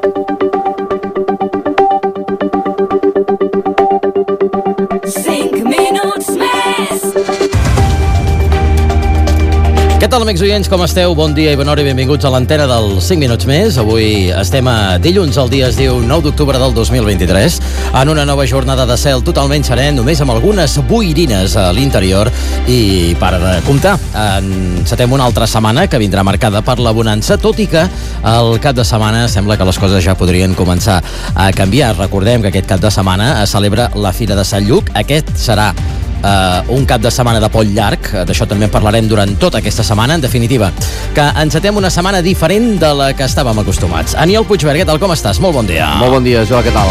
Què tal, amics oients, com esteu? Bon dia i bona hora i benvinguts a l'antena del 5 minuts més. Avui estem a dilluns, el dia es diu 9 d'octubre del 2023, en una nova jornada de cel totalment serè, només amb algunes boirines a l'interior. I per comptar, encetem una altra setmana que vindrà marcada per la bonança, tot i que el cap de setmana sembla que les coses ja podrien començar a canviar. Recordem que aquest cap de setmana es celebra la Fira de Sant Lluc. Aquest serà un cap de setmana de pont llarg, d'això també en parlarem durant tota aquesta setmana. En definitiva, que encetem una setmana diferent de la que estàvem acostumats. Aniol Puigvert, què tal, com estàs? Molt bon dia. Molt bon dia, Joel, què tal?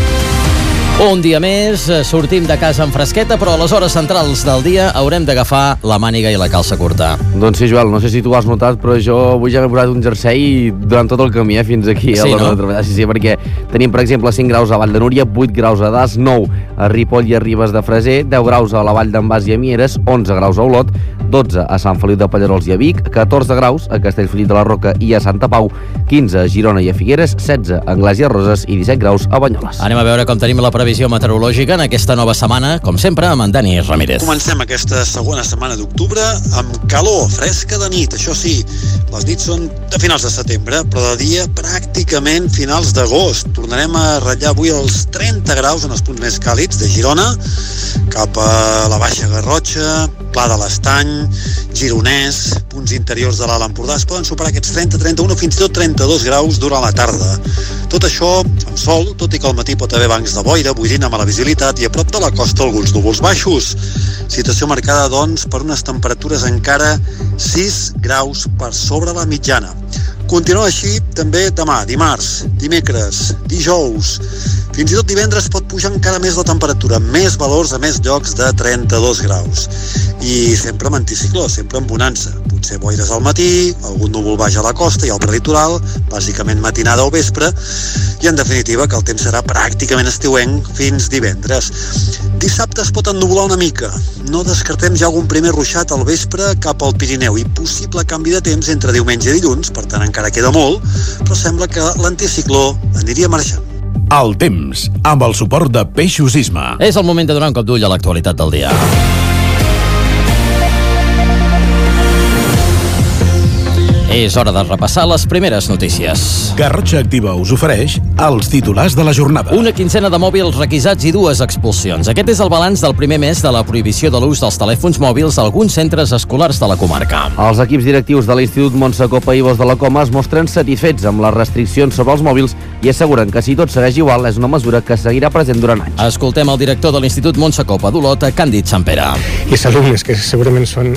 Un dia més, sortim de casa amb fresqueta, però a les hores centrals del dia haurem d'agafar la màniga i la calça curta. Doncs sí, Joel, no sé si tu ho has notat, però jo avui ja m'he posat un jersei durant tot el camí, fins aquí a l'hora de treballar. Sí, perquè tenim, per exemple, 5 graus a Vall de Núria, 8 graus a Das, 9 a Ripoll i a Ribes de Freser, 10 graus a la Vall d'en Bas i a Mieres, 11 graus a Olot, 12 a Sant Feliu de Pallerols i a Vic, 14 graus a Castellfollit de la Roca i a Santa Pau, 15 a Girona i a Figueres, 16 a Anglès i a Roses i 17 graus a Banyoles. Anem a veure com tenim la previsió meteorològica en aquesta nova setmana, com sempre, amb en Dani Ramírez. Comencem aquesta segona setmana d'octubre amb calor, fresca de nit. Això sí, les nits són de finals de setembre, però de dia pràcticament finals d'agost. Tornarem a ratllar avui els 30 graus en els punts més càlids de Girona, cap a la Baixa Garrotxa, Pla de l'Estany, Gironès, punts interiors de l'Alt Empordà. Es poden superar aquests 30, 31 o fins i tot 32 graus durant la tarda. Tot això amb sol, tot i que al matí pot haver bancs de boira, boirina, mala visibilitat i a prop de la costa alguns núvols baixos. Situació marcada, doncs, per unes temperatures encara 6 graus per sobre la mitjana. Continua així també demà, dimarts, dimecres, dijous. Fins i tot divendres pot pujar encara més la temperatura, més valors a més llocs de 32 graus. I sempre amb anticicló, sempre amb bonança. Potser boires al matí, algun núvol baix a la costa i al prelitoral, bàsicament matinada o vespre, i en definitiva que el temps serà pràcticament estiuenc fins divendres. Dissabte es pot ennuvolar una mica. No descartem ja algun primer ruixat al vespre cap al Pirineu i possible canvi de temps entre diumenge i dilluns, per tant encara queda molt, però sembla que l'anticicló aniria marxant. El temps, amb el suport de Peixos Isma. És el moment de donar un cop d'ull a l'actualitat del dia. És hora de repassar les primeres notícies. Garrotxa Activa us ofereix els titulars de la jornada. Una quinzena de mòbils requisats i 2 expulsions. Aquest és el balanç del primer mes de la prohibició de l'ús dels telèfons mòbils a alguns centres escolars de la comarca. Els equips directius de l'Institut Montse Copa i Ibos de la Coma es mostren satisfets amb les restriccions sobre els mòbils i asseguren que si tot segueix igual és una mesura que seguirà present durant anys. Escoltem el director de l'Institut Montse Copa d'Olot, Càndid Sampere. I els alumnes, que segurament són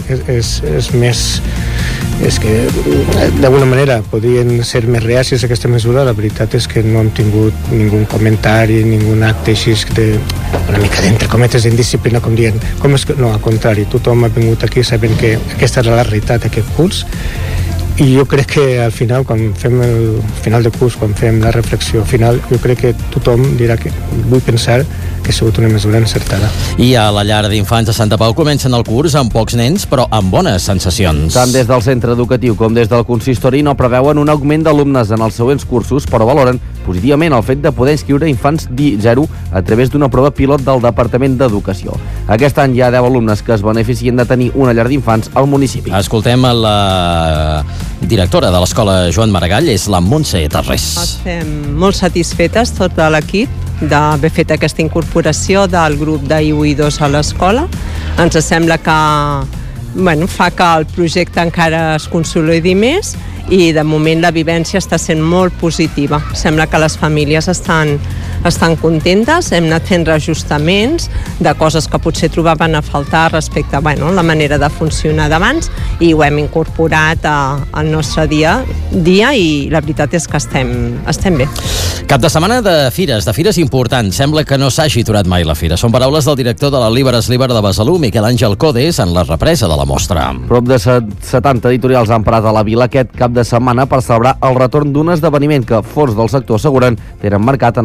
és que d'alguna manera podrien ser més reacis a aquesta mesura. La veritat és que no hem tingut ningú comentari, ningú acte així una mica d'entre cometes d'indisciplina, com dient, com és que no, al contrari, tothom ha vingut aquí sabent que aquesta era la realitat d'aquest curs. I jo crec que al final, quan fem el final de curs, quan fem la reflexió final, jo crec que tothom dirà que vull pensar que ha sigut una mesura encertada. I a la llar d'infants de Santa Pau comencen el curs amb pocs nens, però amb bones sensacions. Tant des del centre educatiu com des del consistori no preveuen un augment d'alumnes en els següents cursos, però valoren positivament el fet de poder inscriure infants D0 a través d'una prova pilot del Departament d'Educació. Aquest any hi ha 10 alumnes que es beneficien de tenir una llar d'infants al municipi. Escoltem la directora de l'escola Joan Maragall, és la Montse Tarrés. Estem molt satisfetes, tot l'equip, d'haver fet aquesta incorporació del grup d'I1 i 2 a l'escola. Ens sembla que fa que el projecte encara es consolidi més i de moment la vivència està sent molt positiva. Sembla que les famílies estan contentes, hem anat fent reajustaments de coses que potser trobaven a faltar respecte a la manera de funcionar d'abans i ho hem incorporat al nostre dia i la veritat és que estem bé. Cap de setmana de fires importants. Sembla que no s'hagi aturat mai la fira. Són paraules del director de la Líberes Líber de Besalú, Miquel Àngel Codes, en la represa de la mostra. Prop de 70 editorials han parat a la vila aquest cap de setmana per celebrar el retorn d'un esdeveniment que fons del sector asseguren tenen marcat en el seu calendari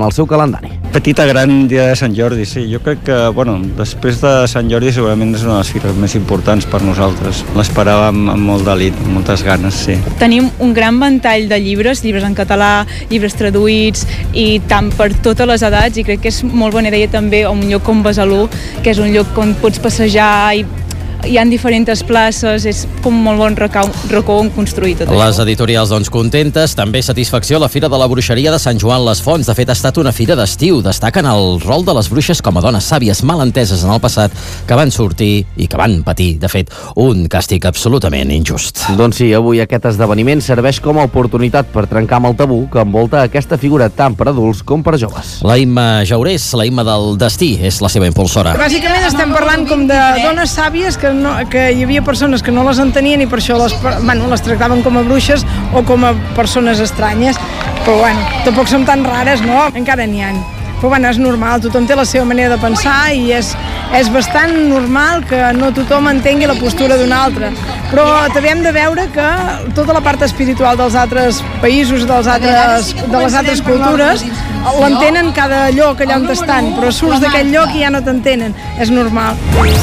amb Dani. Petita gran dia de Sant Jordi, sí. Jo crec que, després de Sant Jordi segurament és una de les fires més importants per nosaltres. L'esperàvem amb molt delit, amb moltes ganes, sí. Tenim un gran ventall de llibres en català, llibres traduïts, i tant per totes les edats, i crec que és molt bona idea també un lloc com Besalú, que és un lloc on pots passejar i hi ha diferents places, és com molt bon racó on construir tot Les editorials, contentes. També satisfacció a la Fira de la Bruixeria de Sant Joan les Fonts. De fet, ha estat una fira d'estiu. Destaquen el rol de les bruixes com a dones sàvies mal enteses en el passat, que van sortir i que van patir, de fet, un càstig absolutament injust. Doncs sí, avui aquest esdeveniment serveix com a oportunitat per trencar amb el tabú que envolta aquesta figura tant per adults com per joves. La Imma Jaurés, la Imma del destí, és la seva impulsora. Bàsicament estem parlant com de dones sàvies que hi havia persones que no les entenien i per això les tractaven com a bruixes o com a persones estranyes. Però tampoc som tan rares, no? Encara n'hi ha. Però és normal, tothom té la seva manera de pensar i és bastant normal que no tothom entengui la postura d'un altre. Però també hem de veure que tota la part espiritual dels altres països, de les altres cultures, l'entenen cada lloc allà on estan, però surts d'aquell lloc i ja no t'entenen. És normal.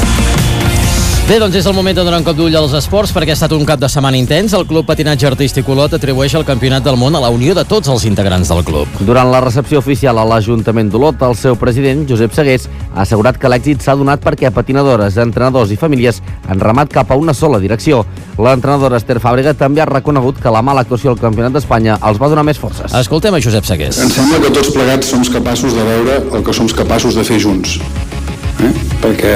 Bé, és el moment de donar un cop d'ull als esports perquè ha estat un cap de setmana intens. El Club Patinatge Artístic Olot atribueix el Campionat del Món a la unió de tots els integrants del club. Durant la recepció oficial a l'Ajuntament d'Olot, el seu president, Josep Segués, ha assegurat que l'èxit s'ha donat perquè patinadores, entrenadors i famílies han remat cap a una sola direcció. L'entrenadora Esther Fàbrega també ha reconegut que la mala actuació al Campionat d'Espanya els va donar més forces. Escoltem a Josep Segués. Em sembla que tots plegats som capaços de veure el que som capaços de fer junts. Perquè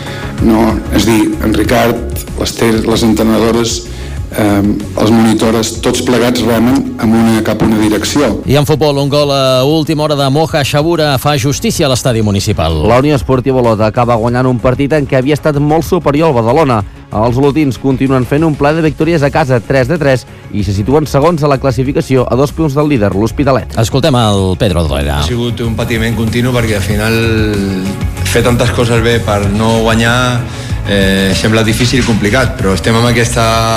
és dir, en Ricard, l'Ester, les entrenadores, els monitores, tots plegats remen cap a una direcció. I en futbol, un gol a última hora de Moja Xabura fa justícia a l'estadi municipal. La Unió Esportiva Olot acaba guanyant un partit en què havia estat molt superior al Badalona. Els olotins continuen fent un ple de victòries a casa, 3-3, i se situen segons a la classificació a 2 punts del líder, l'Hospitalet. Escoltem el Pedro Dolera. Ha sigut un patiment continu perquè al final fer tantes coses bé per no guanyar sembla difícil i complicat, però estem en aquest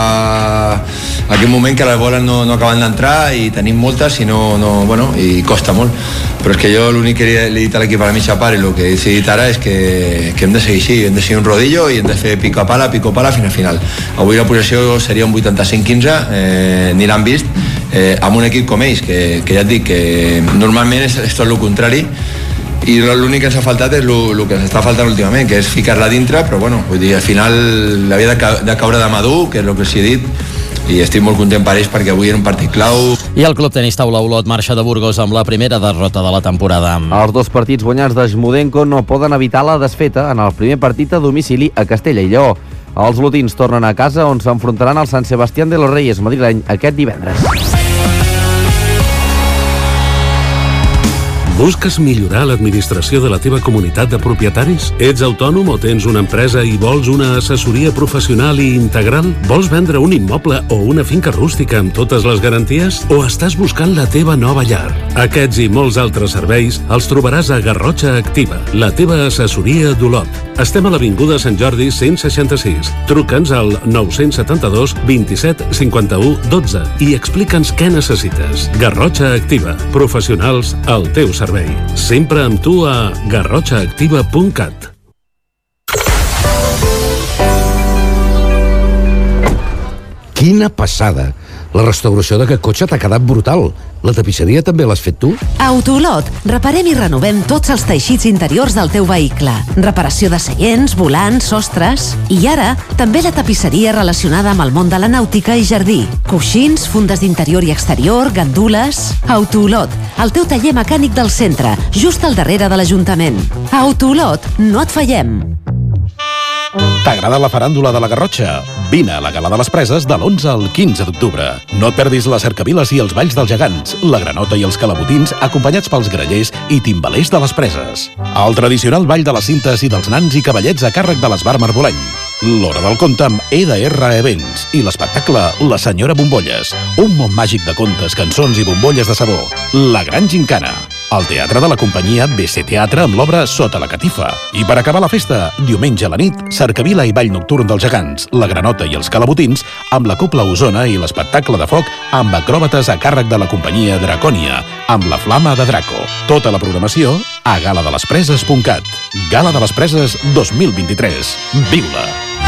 moment que les boles no acaben d'entrar i tenim moltes i i costa molt, però és que jo l'únic que li he dit a l'equip a la mitja part i el que he decidit ara és que hem de seguir així, hem de seguir un rodillo i hem de fer pico a pala fins al final. Avui la posició seria un 85-15, ni l'han vist, amb un equip com ells, que ja et dic que normalment és tot el contrari, i l'únic que ens ha faltat és el que ens està faltant últimament, que és ficar-la dintre, però vull dir, al final l'havia de caure de madur, que és el que els he dit, i estic molt content per ells perquè avui era un partit clau. I el Club Tenis Taula Olot marxa de Burgos amb la primera derrota de la temporada. Els 2 partits guanyats de Smudenko no poden evitar la desfeta en el primer partit a domicili a Castella i Lleó. Els olotins tornen a casa on s'enfrontaran al Sant Sebastián de los Reyes madrileny aquest divendres. Busques millorar l'administració de la teva comunitat de propietaris? Ets autònom o tens una empresa i vols una assessoria professional i integral? Vols vendre un immoble o una finca rústica amb totes les garanties? O estàs buscant la teva nova llar? Aquests i molts altres serveis els trobaràs a Garrotxa Activa, la teva assessoria d'Olot. Estem a l'Avinguda Sant Jordi 166. Truca'ns al 972 27 51 12 i explica'ns què necessites. Garrotxa Activa, professionals al teu servei. Sempre amb tu a garrotxaactiva.cat. Quina passada! La restauració d'aquest cotxe t'ha quedat brutal. La tapisseria també l'has fet tu? A Autolot, reparem i renovem tots els teixits interiors del teu vehicle. Reparació de seients, volants, sostres... I ara, també la tapisseria relacionada amb el món de la nàutica i jardí. Coixins, fundes d'interior i exterior, gandules... Autolot, el teu taller mecànic del centre, just al darrere de l'Ajuntament. A Autolot, no et fallem. T'agrada la faràndula de la Garrotxa? Vine a la Gala de les Preses de l'11 al 15 d'octubre. No et perdis les cercaviles i els balls dels gegants, la granota i els calabotins acompanyats pels grallers i timbalers de les Preses. El tradicional ball de les cintes i dels nans i cavallets a càrrec de l'Esbar Marboleny. L'Hora del Conte amb EDR Events i l'espectacle La Senyora Bombolles, un món màgic de contes, cançons i bombolles de sabó. La Gran Gincana. El teatre de la companyia BC Teatre amb l'obra Sota la Catifa. I per acabar la festa, diumenge a la nit, cercavila i ball nocturn dels gegants, la granota i els calabotins amb la Copla Osona i l'espectacle de foc amb acròbates a càrrec de la companyia Dracònia, amb la Flama de Draco. Tota la programació a galadalespreses.cat. Gala de les Preses 2023. Viu-la!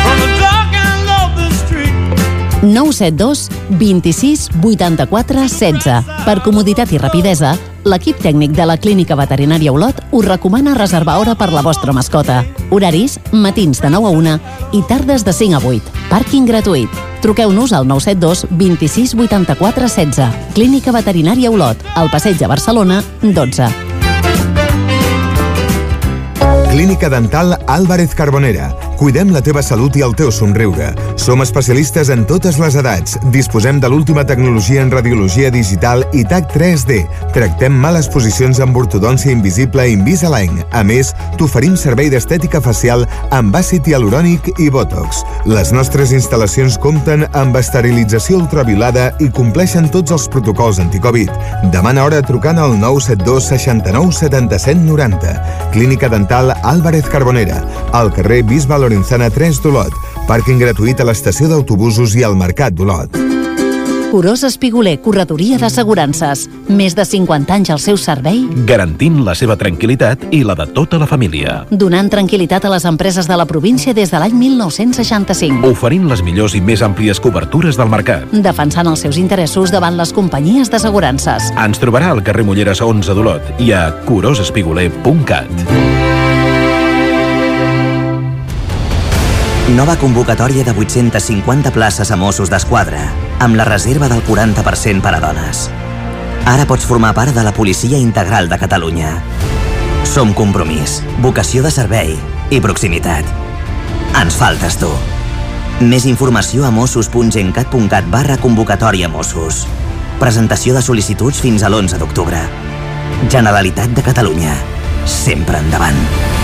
972 26 84 16. Per comoditat i rapidesa, l'equip tècnic de la Clínica Veterinària Olot us recomana reservar hora per la vostra mascota. Horaris, matins de 9 a 1 i tardes de 5 a 8. Pàrquing gratuït. Truqueu-nos al 972 26 84 16. Clínica Veterinària Olot, al Passeig de Barcelona, 12. Clínica Dental Álvarez Carbonera. Cuidem la teva salut i el teu somriure. Som especialistes en totes les edats. Disposem de l'última tecnologia en radiologia digital i TAC 3D. Tractem males posicions amb ortodòncia invisible Invisalign. A més, t'oferim servei d'estètica facial amb àcid hialurònic i Botox. Les nostres instal·lacions compten amb esterilització ultraviolada i compleixen tots els protocols anticovid. Demana hora trucant al 972 69 77 90. Clínica Dental Álvarez Carbonera, al carrer Bisbe Lorenzana 3 d'Olot. Pàrquing gratuït a l'estació d'autobusos i al Mercat d'Olot. Curós Espiguler, corredoria d'assegurances. Més de 50 anys al seu servei, garantint la seva tranquil·litat i la de tota la família. donant tranquil·litat a les empreses de la província des de l'any 1965. Oferint les millors i més àmplies cobertures del mercat. Defensant els seus interessos davant les companyies d'assegurances. Ens trobarà al carrer Molleres 11 d'Olot i a curosespiguler.cat. Nova convocatòria de 850 places a Mossos d'Esquadra, amb la reserva del 40% per a dones. Ara pots formar part de la Policia Integral de Catalunya. Som compromís, vocació de servei i proximitat. Ens faltes tu. Més informació a mossos.gencat.cat/convocatòria Mossos. Presentació de sol·licituds fins a l'11 d'octubre. Generalitat de Catalunya. Sempre endavant.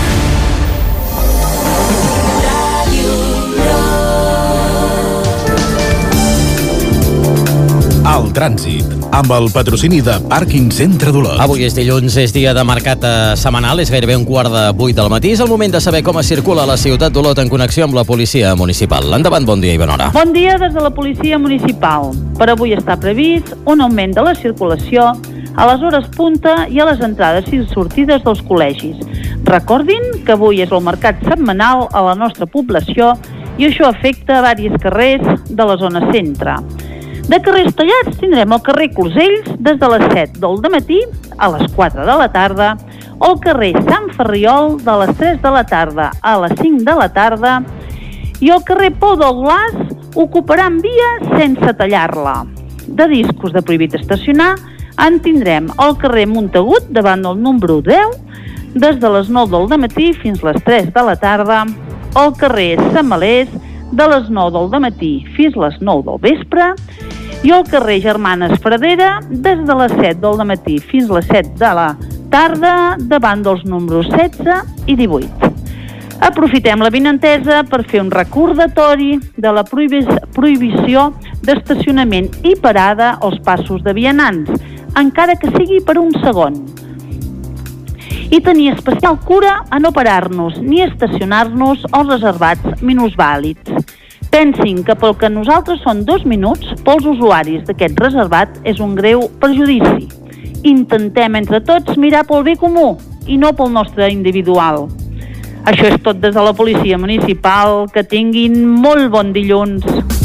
El trànsit, amb el patrocini de Pàrquing Centre d'Olot. Avui és dilluns, és dia de mercat setmanal, és gairebé 7:45 del matí. És el moment de saber com es circula a la ciutat d'Olot en connexió amb la policia municipal. Endavant, bon dia i bona hora. Bon dia des de la policia municipal. Per avui està previst un augment de la circulació a les hores punta i a les entrades i sortides dels col·legis. Recordin que avui és el mercat setmanal a la nostra població i això afecta diversos carrers de la zona centre. De carrers tallats tindrem el carrer Closells des de les 7 del dematí a les 4 de la tarda, o el carrer Sant Ferriol de les 3 de la tarda a les 5 de la tarda, i el carrer Pou del Glaç ocuparan via sense tallar-la. De discos de prohibit estacionar en tindrem el carrer Montagut davant del número 10 des de les 9 del dematí fins les 3 de la tarda, el carrer Samalers de les 9 del dematí fins les 9 del vespre, i el carrer Germanes Fradera des de les 7 del dematí fins les 7 de la tarda davant dels números 16 i 18. Aprofitem la vinentesa per fer un recordatori de la prohibició d'estacionament i parada als passos de vianants, encara que sigui per un segon. I tenir especial cura a no parar-nos ni estacionar-nos als reservats minusvàlids. Pensin que pel que nosaltres són 2 minuts, pels usuaris d'aquest reservat és un greu perjudici. Intentem entre tots mirar pel bé comú i no pel nostre individual. Això és tot des de la policia municipal. Que tinguin molt bon dilluns.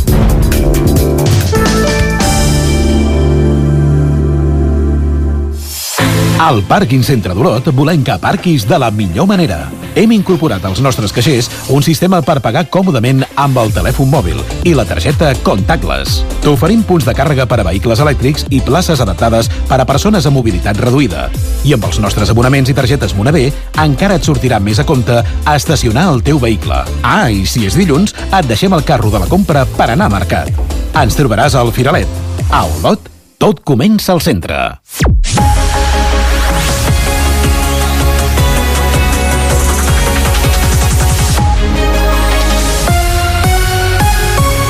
Al Pàrquing Centre d'Olot volem que aparquis de la millor manera. Hem incorporat als nostres caixers un sistema per pagar còmodament amb el telèfon mòbil i la targeta Contactless. T'oferim punts de càrrega per a vehicles elèctrics i places adaptades per a persones amb mobilitat reduïda. I amb els nostres abonaments i targetes Monavé encara et sortirà més a compte a estacionar el teu vehicle. Ah, i si és dilluns, et deixem el carro de la compra per anar a mercat. Ens trobaràs al Firalet. A Olot, tot comença al centre.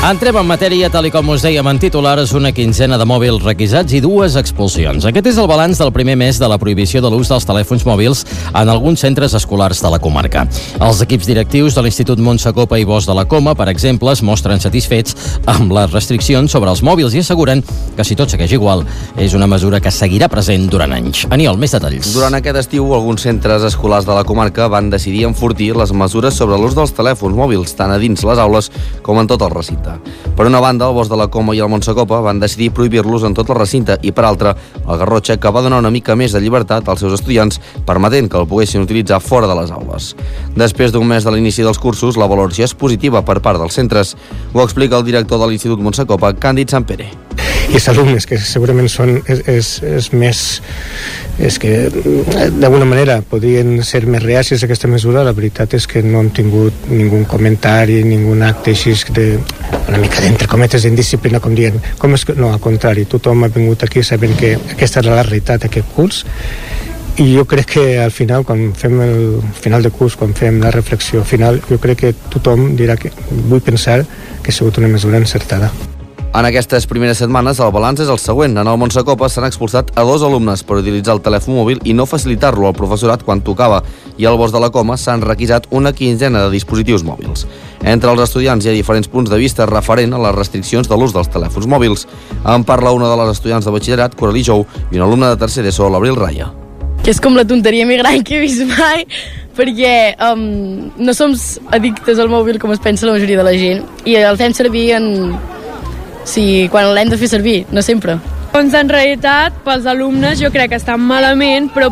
Entrem en matèria, tal i com us dèiem en titulars, una quinzena de mòbils requisats i 2 expulsions. Aquest és el balanç del primer mes de la prohibició de l'ús dels telèfons mòbils en alguns centres escolars de la comarca. Els equips directius de l'Institut Montsecopa i Bosch de la Coma, per exemple, es mostren satisfets amb les restriccions sobre els mòbils i asseguren que, si tot segueix igual, és una mesura que seguirà present durant anys. Aniol, més detalls. Durant aquest estiu, alguns centres escolars de la comarca van decidir enfortir les mesures sobre l'ús dels telèfons mòbils, tant a dins les aules com en tot el recinte. Per una banda, el Bosch de la Coma i el Montsecopa van decidir prohibir-los en tot el recinte i, per altra, el Garrotxa, que va donar una mica més de llibertat als seus estudiants, permetent que el poguessin utilitzar fora de les aules. Després d'un mes de l'inici dels cursos, la valoració és positiva per part dels centres. Ho explica el director de l'Institut Montsecopa, Càndid Sampere. I els alumnes, que segurament són és que d'alguna manera podrien ser més reacis a aquesta mesura. La veritat és que no hem tingut ningú comentari, ningú acte així una mica d'entre cometes d'indisciplina, com dient, no, al contrari, tothom ha vingut aquí sabent que aquesta era la realitat d'aquest curs. I jo crec que al final, quan fem el final de curs, quan fem la reflexió final, jo crec que tothom dirà que vull pensar que ha sigut una mesura encertada. En aquestes primeres setmanes, el balanç és el següent. En el Montsecopa s'han expulsat a 2 alumnes per utilitzar el telèfon mòbil i no facilitar-lo al professorat quan tocava, i al Bosch de la Coma s'han requisat una quinzena de dispositius mòbils. Entre els estudiants hi ha diferents punts de vista referent a les restriccions de l'ús dels telèfons mòbils. En parla una de les estudiants de batxillerat, Coralie Jou, i un alumne de tercer d'ESO, l'Abril Raya. Que és com la tonteria més gran que he vist mai, perquè no som addictes al mòbil com es pensa la majoria de la gent, i el fem servir quan l'hem de fer servir, no sempre. Doncs en realitat, pels alumnes jo crec que estan malament, però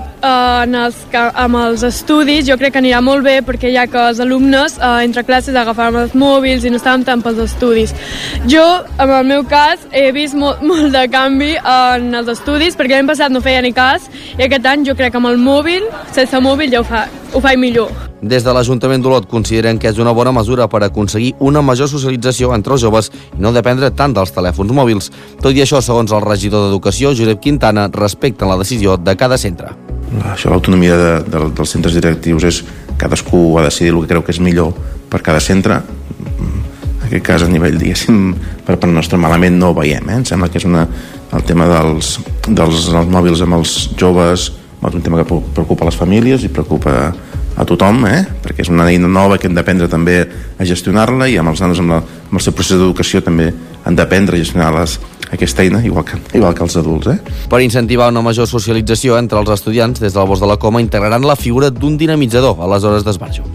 amb els estudis jo crec que anirà molt bé, perquè ja que els alumnes entre classes agafaven els mòbils i no estàvem tant pels estudis. Jo, en el meu cas, he vist molt de canvi en els estudis, perquè l'any passat no feia ni cas, i aquest any jo crec que amb el mòbil, sense mòbil ja ho faig millor. Des de l'Ajuntament d'Olot consideren que és una bona mesura per aconseguir una major socialització entre els joves i no dependre tant dels telèfons mòbils. Tot i això, segons el regidor d'Educació, Josep Quintana, respecten la decisió de cada centre. Això, l'autonomia dels centres directius és cadascú ha de decidir el que creu que és millor per cada centre. En aquest cas, a nivell, diguéssim, per nostre malament no ho veiem. Em sembla que és el tema dels mòbils amb els joves, és un tema que preocupa a les famílies i preocupa a tothom, perquè és una eina nova que hem d'aprendre també a gestionar-la, i amb els nanos, amb el seu procés d'educació, també han d'aprendre a gestionar aquesta eina, igual que els adults. Per incentivar una major socialització entre els estudiants, des del Bosch de la Coma integraran la figura d'un dinamitzador a les hores d'esbarjo.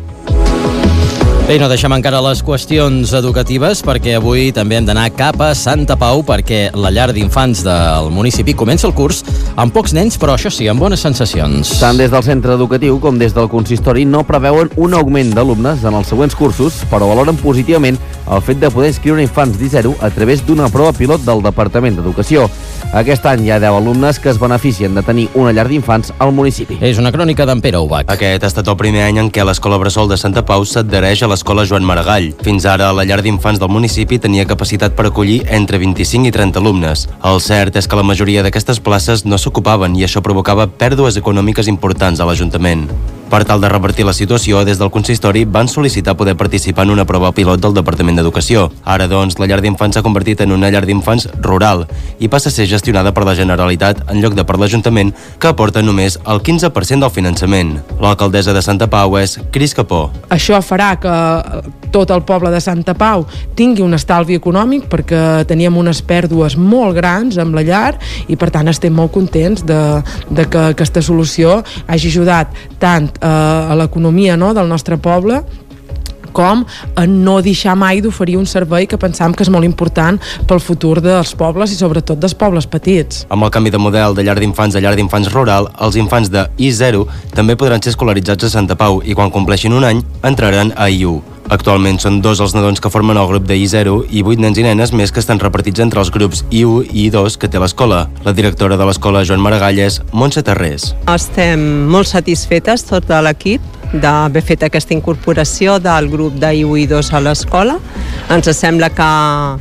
Bé, no deixem encara les qüestions educatives, perquè avui també hem d'anar cap a Santa Pau, perquè la llar d'infants del municipi comença el curs amb pocs nens, però això sí, amb bones sensacions. Tant des del centre educatiu com des del consistori no preveuen un augment d'alumnes en els següents cursos, però valoren positivament el fet de poder inscriure infants d'I0 a través d'una prova pilot del Departament d'Educació. Aquest any hi ha 10 alumnes que es beneficien de tenir una llar d'infants al municipi. És una crònica d'en Pere Ubach. Aquest ha estat el primer any en què l'Escola Bressol de Santa Pau s'adhereix a l'Escola Joan Maragall. Fins ara, la llar d'infants del municipi tenia capacitat per acollir entre 25 i 30 alumnes. El cert és que la majoria d'aquestes places no s'ocupaven i això provocava pèrdues econòmiques importants a l'Ajuntament. Per tal de revertir la situació, des del consistori van sol·licitar poder participar en una prova pilot del Departament d'Educació. Ara, doncs, la llar d'infants s'ha convertit en una llar d'infants rural i passa a ser gestionada per la Generalitat en lloc de per l'Ajuntament, que aporta només el 15% del finançament. L'alcaldessa de Santa Pau és Cris Capó. Això farà que tot el poble de Santa Pau tingui un estalvi econòmic, perquè teníem unes pèrdues molt grans amb la llar i, per tant, estem molt contents de que aquesta solució hagi ajudat tant a l'economia del nostre poble com a no deixar mai d'oferir un servei que pensam que és molt important pel futur dels pobles i sobretot dels pobles petits. Amb el canvi de model de llar d'infants a llar d'infants rural, els infants de I0 també podran ser escolaritzats a Santa Pau i quan compleixin un any entraran a I1. Actualment són 2 els nadons que formen el grup de I0 i 8 nens i nenes més que estan repartits entre els grups I1 i I2 que té l'escola. La directora de l'escola Joan Maragall és Montse Tarrés. Estem molt satisfetes, tot l'equip, d'haver fet aquesta incorporació del grup d'I1 i I2 a l'escola. Ens sembla que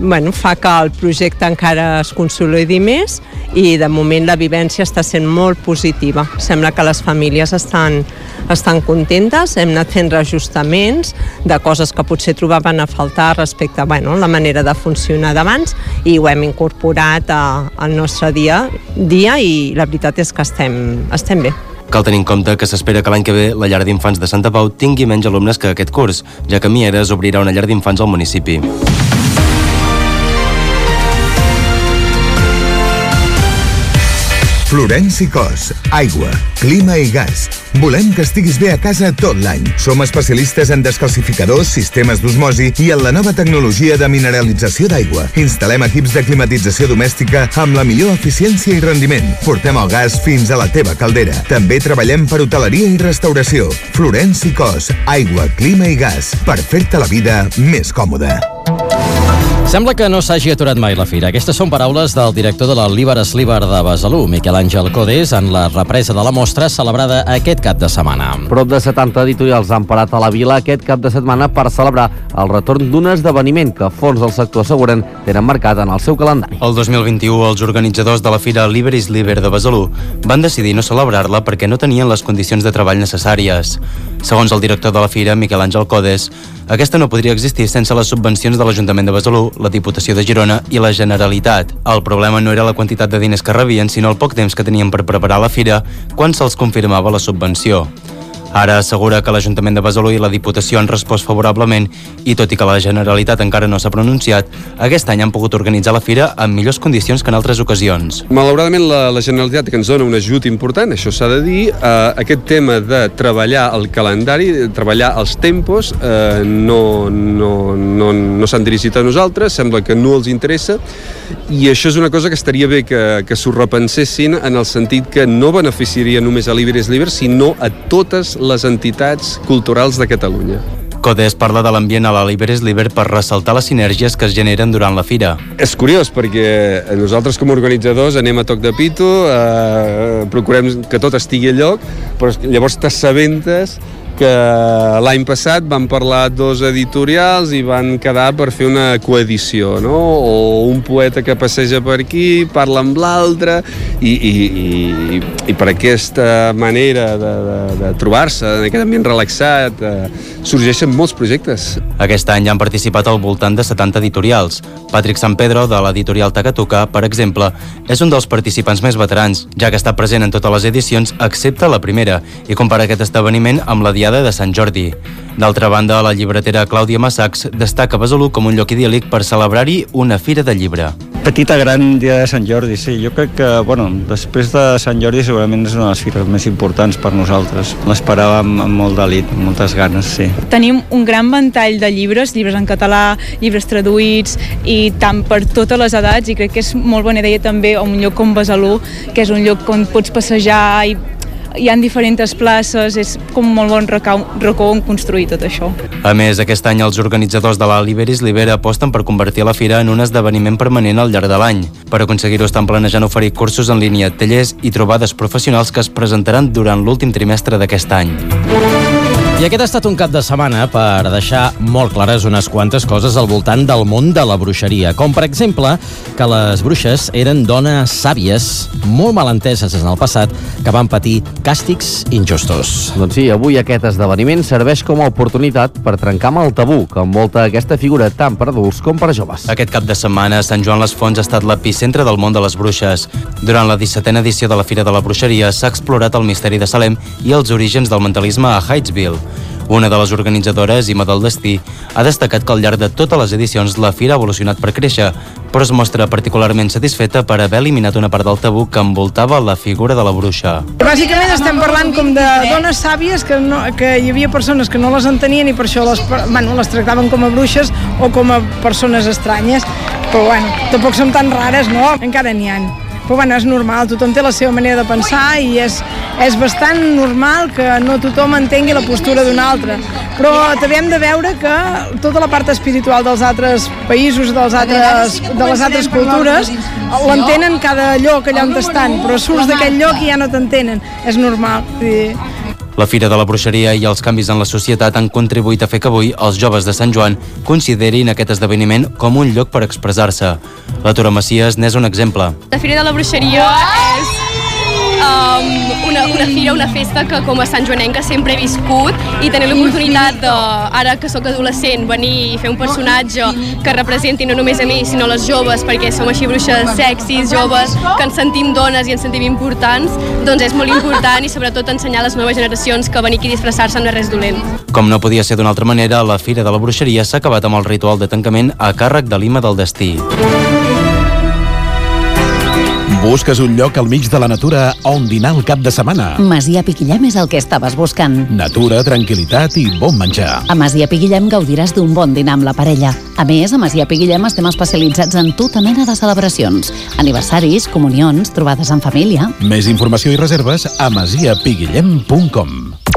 fa que el projecte encara es consolidi més i de moment la vivència està sent molt positiva. Sembla que les famílies estan contentes, hem anat fent reajustaments de coses que potser trobaven a faltar respecte a la manera de funcionar d'abans i ho hem incorporat al nostre dia i la veritat és que estem bé. Cal tenir en compte que s'espera que l'any que ve la llar d'infants de Santa Pau tingui menys alumnes que aquest curs, ja que Mieres obrirà una llar d'infants al municipi. Florenci Cos, aigua, clima i gas. Volem que estiguis bé a casa tot l'any. Som especialistes en descalcificadors, sistemes d'osmosi i en la nova tecnologia de mineralització d'aigua. Instal·lem equips de climatització domèstica amb la millor eficiència i rendiment. Portem el gas fins a la teva caldera. També treballem per hoteleria i restauració. Florenci Cos, aigua, clima i gas. Per fer-te la vida més còmoda. Sembla que no s'hagi aturat mai la fira. Aquestes són paraules del director de la Liber Sliber de Besalú, Miquel Àngel Codes, en la represa de la mostra celebrada aquest cap de setmana. Prop de 70 editorials han parat a la vila aquest cap de setmana per celebrar el retorn d'un esdeveniment que fons del sector asseguren tenen marcat en el seu calendari. El 2021, els organitzadors de la fira Liber Sliber de Besalú van decidir no celebrar-la perquè no tenien les condicions de treball necessàries. Segons el director de la fira, Miquel Àngel Codes, aquesta no podria existir sense les subvencions de l'Ajuntament de Besalú, la Diputació de Girona i la Generalitat. El problema no era la quantitat de diners que rebien, sinó el poc temps que tenien per preparar la fira quan se'ls confirmava la subvenció. Ara assegura que l'Ajuntament de Besalú i la Diputació han respost favorablement i, tot i que la Generalitat encara no s'ha pronunciat, aquest any han pogut organitzar la fira en millors condicions que en altres ocasions. Malauradament la Generalitat, que ens dona un ajut important, això s'ha de dir, aquest tema de treballar el calendari, treballar els tempos, no s'han dirigit a nosaltres, sembla que no els interessa, i això és una cosa que estaria bé que s'ho repensessin en el sentit que no beneficiaria només a Liber Sliber, sinó a totes les entitats culturals de Catalunya. Codes parla de l'ambient a la Liber Sliber per ressaltar les sinergies que es generen durant la fira. És curiós perquè nosaltres com a organitzadors anem a toc de pito, procurem que tot estigui a lloc, però llavors t'assabentes que l'any passat van parlar dos editorials i van quedar per fer una coedició, no? O un poeta que passeja per aquí, parla amb l'altre, i per aquesta manera de trobar-se, en aquest ambient relaxat, sorgeixen molts projectes. Aquest any han participat al voltant de 70 editorials. Patrick Sampedro, de l'editorial Takatuka, per exemple, és un dels participants més veterans, ja que està present en totes les edicions, excepte la primera, i compara aquest esdeveniment amb la Diada de Sant Jordi. D'altra banda, la llibretera Clàudia Massacs destaca Besalú com un lloc idíl·lic per celebrar-hi una fira de llibre. Petita, gran dia de Sant Jordi, sí. Jo crec que, després de Sant Jordi segurament és una de les fires més importants per nosaltres. L'esperàvem amb molt delit, amb moltes ganes, sí. Tenim un gran ventall de llibres en català, llibres traduïts, i tant per totes les edats, i crec que és molt bona idea també un lloc com Besalú, que és un lloc on pots passejar i hi ha diferents places, és com molt bon racó on construir tot això. A més, aquest any els organitzadors de la Liber Sliber aposten per convertir la fira en un esdeveniment permanent al llarg de l'any. Per aconseguir-ho estan planejant oferir cursos en línia, tallers i trobades professionals que es presentaran durant l'últim trimestre d'aquest any. I aquest ha estat un cap de setmana per deixar molt clares unes quantes coses al voltant del món de la bruixeria, com per exemple que les bruixes eren dones sàvies, molt mal enteses en el passat, que van patir càstigs injustos. Doncs sí, avui aquest esdeveniment serveix com a oportunitat per trencar amb el tabú que envolta aquesta figura tant per adults com per a joves. Aquest cap de setmana, Sant Joan les Fonts ha estat l'epicentre del món de les bruixes. Durant la 17a edició de la Fira de la Bruixeria s'ha explorat el misteri de Salem i els orígens del mentalisme a Hightsville. Una de les organitzadores, Ima del Destí, ha destacat que al llarg de totes les edicions la fira ha evolucionat per créixer, però es mostra particularment satisfeta per haver eliminat una part del tabú que envoltava la figura de la bruixa. Bàsicament estem parlant com de dones sàvies que hi havia persones que no les entenien i per això les tractaven com a bruixes o com a persones estranyes, però tampoc són tan rares, no? Encara n'hi ha. Però és normal, tothom té la seva manera de pensar i és bastant normal que no tothom entengui la postura d'un altre. Però també hem de veure que tota la part espiritual dels altres països, de les altres cultures, l'entenen cada lloc allà on estan, però surts d'aquell lloc i ja no t'entenen. És normal. La Fira de la Bruixeria i els canvis en la societat han contribuït a fer que avui els joves de Sant Joan considerin aquest esdeveniment com un lloc per expressar-se. La Tura Macias n'és un exemple. La Fira de la Bruixeria és una fira, una festa que com a santjoanenca sempre he viscut, i tenir l'oportunitat de, ara que sóc adolescent, venir i fer un personatge que representi no només a mi sinó a les joves, perquè som així bruixes sexis, joves, que ens sentim dones i ens sentim importants, doncs és molt important, i sobretot ensenyar a les noves generacions que venir aquí a disfressar-se no és res dolent. Com no podia ser d'una altra manera, la Fira de la Bruixeria s'ha acabat amb el ritual de tancament a càrrec de l'Ima del Destí. Busques un lloc al mig de la natura on dinar el cap de setmana. Masia Piquillem és el que estaves buscant. Natura, tranquil·litat i bon menjar. A Masia Piquillem gaudiràs d'un bon dinar amb la parella. A més, a Masia Piquillem estem especialitzats en tota mena de celebracions. Aniversaris, comunions, trobades en família. Més informació i reserves a masiapiguillem.com.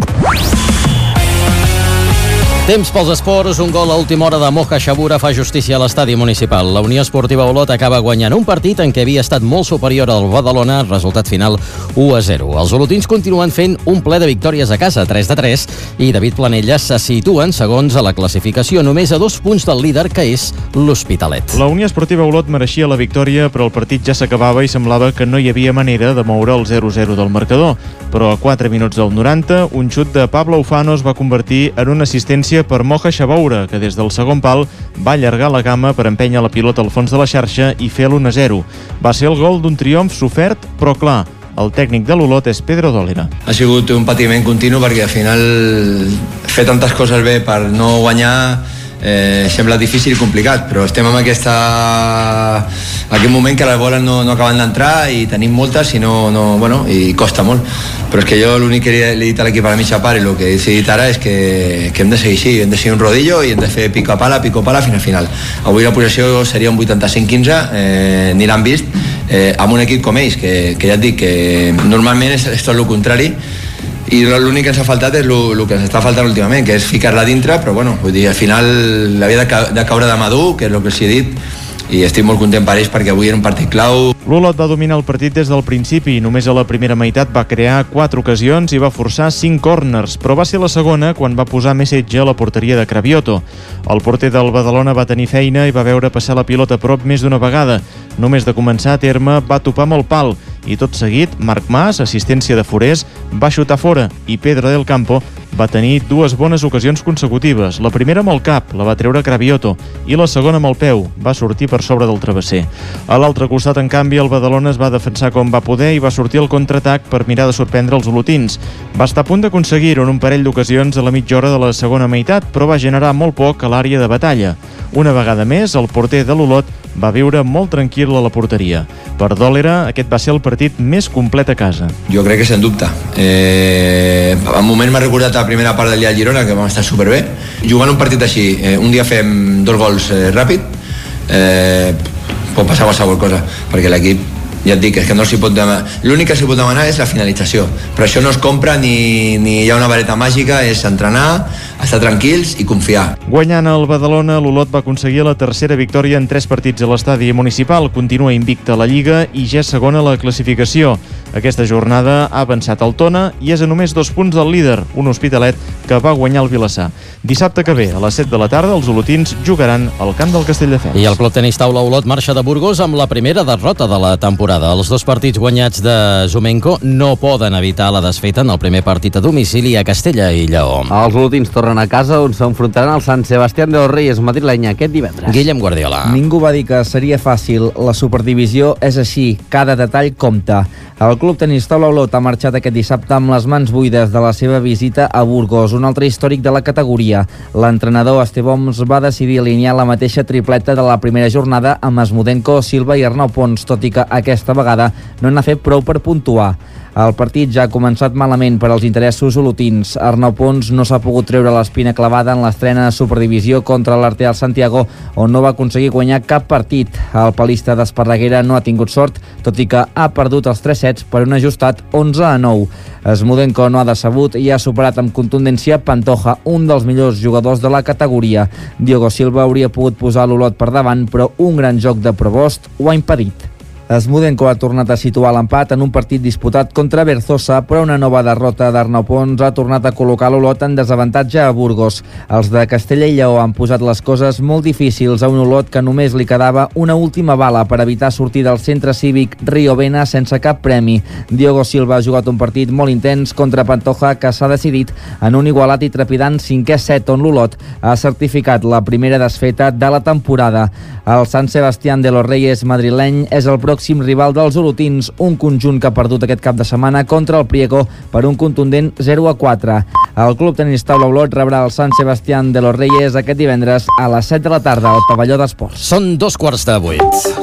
Temps pels esports, un gol a última hora de Moja Xabura fa justícia a l'estadi municipal. La Unió Esportiva Olot acaba guanyant un partit en què havia estat molt superior al Badalona, resultat final 1-0. Els olotins continuen fent un ple de victòries a casa, 3-3, i David Planelles se situen segons a la classificació, només a 2 punts del líder, que és l'Hospitalet. La Unió Esportiva Olot mereixia la victòria, però el partit ja s'acabava i semblava que no hi havia manera de moure el 0-0 del marcador. Però a 4 minuts del 90, un xut de Pablo Ufano es va convertir en una assistència per Moja Xaboura, que des del segon pal va allargar la cama per empènyer la pilota al fons de la xarxa i fer l'1-0. Va ser el gol d'un triomf sofert, però clar, el tècnic de l'Olot és Pedro Dólera. Ha sigut un patiment continu perquè al final fer tantes coses bé per no guanyar sembla difícil i complicat, però estem en aquest moment que les boles no acaben d'entrar i tenim moltes i i costa molt, però és que jo l'únic que li he dit a l'equip a la mitja part i el que he decidit ara és que hem de seguir així, hem de seguir un rodillo i hem de fer pico a pala fins al final. Avui la possessió seria un 85-15, ni l'han vist, amb un equip com ells, que ja et dic que normalment és tot el contrari, i l'únic que ens ha faltat és el que ens està faltant últimament, que és ficar-la dintre, però vull dir, al final havia de caure de madur, que és el que els he dit, i estic molt content per ells perquè avui era un partit clau. L'Olot va dominar el partit des del principi i només a la primera meitat va crear 4 ocasions i va forçar 5 corners, però va ser la segona quan va posar més setge a la porteria de Cravioto. El porter del Badalona va tenir feina i va veure passar la pilota a prop més d'una vegada. Només de començar a terme va topar amb el pal i tot seguit Marc Mas, assistència de Forés, va xutar fora i Pedro del Campo va tenir 2 bones ocasions consecutives. La primera amb el cap, la va treure Cravioto, i la segona amb el peu, va sortir per sobre del travesser. A l'altre costat, en canvi, el Badalona es va defensar com va poder i va sortir al contraatac per mirar de sorprendre els olotins. Va estar a punt d'aconseguir-ho en un parell d'ocasions a la mitja hora de la segona meitat, però va generar molt poc a l'àrea de batalla. Una vegada més, el porter de l'Olot va viure molt tranquil a la porteria. Per Dólera, aquest va ser el partit més complet a casa. Jo crec que sens dubte. En moment m'ha recordat la primera part del dia al Girona, que vam estar superbé. Jugant un partit així, un dia fem 2 gols ràpid, pot passar qualsevol cosa, perquè l'equip, ja et dic, és que no s'hi pot demanar. L'únic que s'hi pot demanar és la finalització, però això no es compra ni hi ha una vareta màgica, és entrenar, estar tranquils i confiar. Guanyant el Badalona, l'Olot va aconseguir la tercera victòria en 3 partits a l'estadi municipal, continua invicta a la Lliga i ja és segona a la classificació. Aquesta jornada ha avançat el Tona i és a només 2 punts del líder, un Hospitalet que va guanyar el Vilassar. Dissabte que ve, a les 7 de la tarda, els olotins jugaran al camp del Castelldefels. I el Club Tenis Taula Olot marxa de Burgos amb la primera derrota de la temporada. Els 2 partits guanyats de Zumenko no poden evitar la desfeta en el primer partit a domicili a Castella i Lleó. Els olotins tornen a casa on s'enfrontaran al Sant Sebastián de los Reyes madrileny aquest divendres. Guillem Guardiola. Ningú va dir que seria fàcil. La superdivisió és així, cada detall compta. El Club Tenis Taula Olot ha marxat aquest dissabte amb les mans buides de la seva visita a Burgos, un altre històric de la categoria. L'entrenador Esteboms va decidir alinear la mateixa tripleta de la primera jornada amb Smudenko, Silva i Arnau Pons, tot i que aquesta vegada no n'ha fet prou per puntuar. El partit ja ha començat malament per als interessos olotins. Arnau Pons no s'ha pogut treure l'espina clavada en l'estrena de Superdivisió contra l'Arteal Santiago, on no va aconseguir guanyar cap partit. El palista d'Esparreguera no ha tingut sort, tot i que ha perdut els 3 sets per un ajustat 11-9. Smudenko no ha decebut i ha superat amb contundència Pantoja, un dels millors jugadors de la categoria. Diogo Silva hauria pogut posar l'Olot per davant, però un gran joc de Provost ho ha impedit. Smudenko ha tornat a situar l'empat en un partit disputat contra Berzosa, però una nova derrota d'Arnau Pons ha tornat a col·locar l'Olot en desavantatge a Burgos. Els de Castella i Lleó han posat les coses molt difícils a un Olot que només li quedava una última bala per evitar sortir del centre cívic Riovena sense cap premi. Diogo Silva ha jugat un partit molt intens contra Pantoja que s'ha decidit en un igualat i trepidant 5è set on l'Olot ha certificat la primera desfeta de la temporada. El Sant Sebastián de los Reyes madrileny és el pròxim rival dels olotins, un conjunt que ha perdut aquest cap de setmana contra el Priego per un contundent 0-4. El Club Tenis Taula Olot rebrà el Sant Sebastián de los Reyes aquest divendres a les 7 de la tarda al pavelló d'esports. Són 7:15.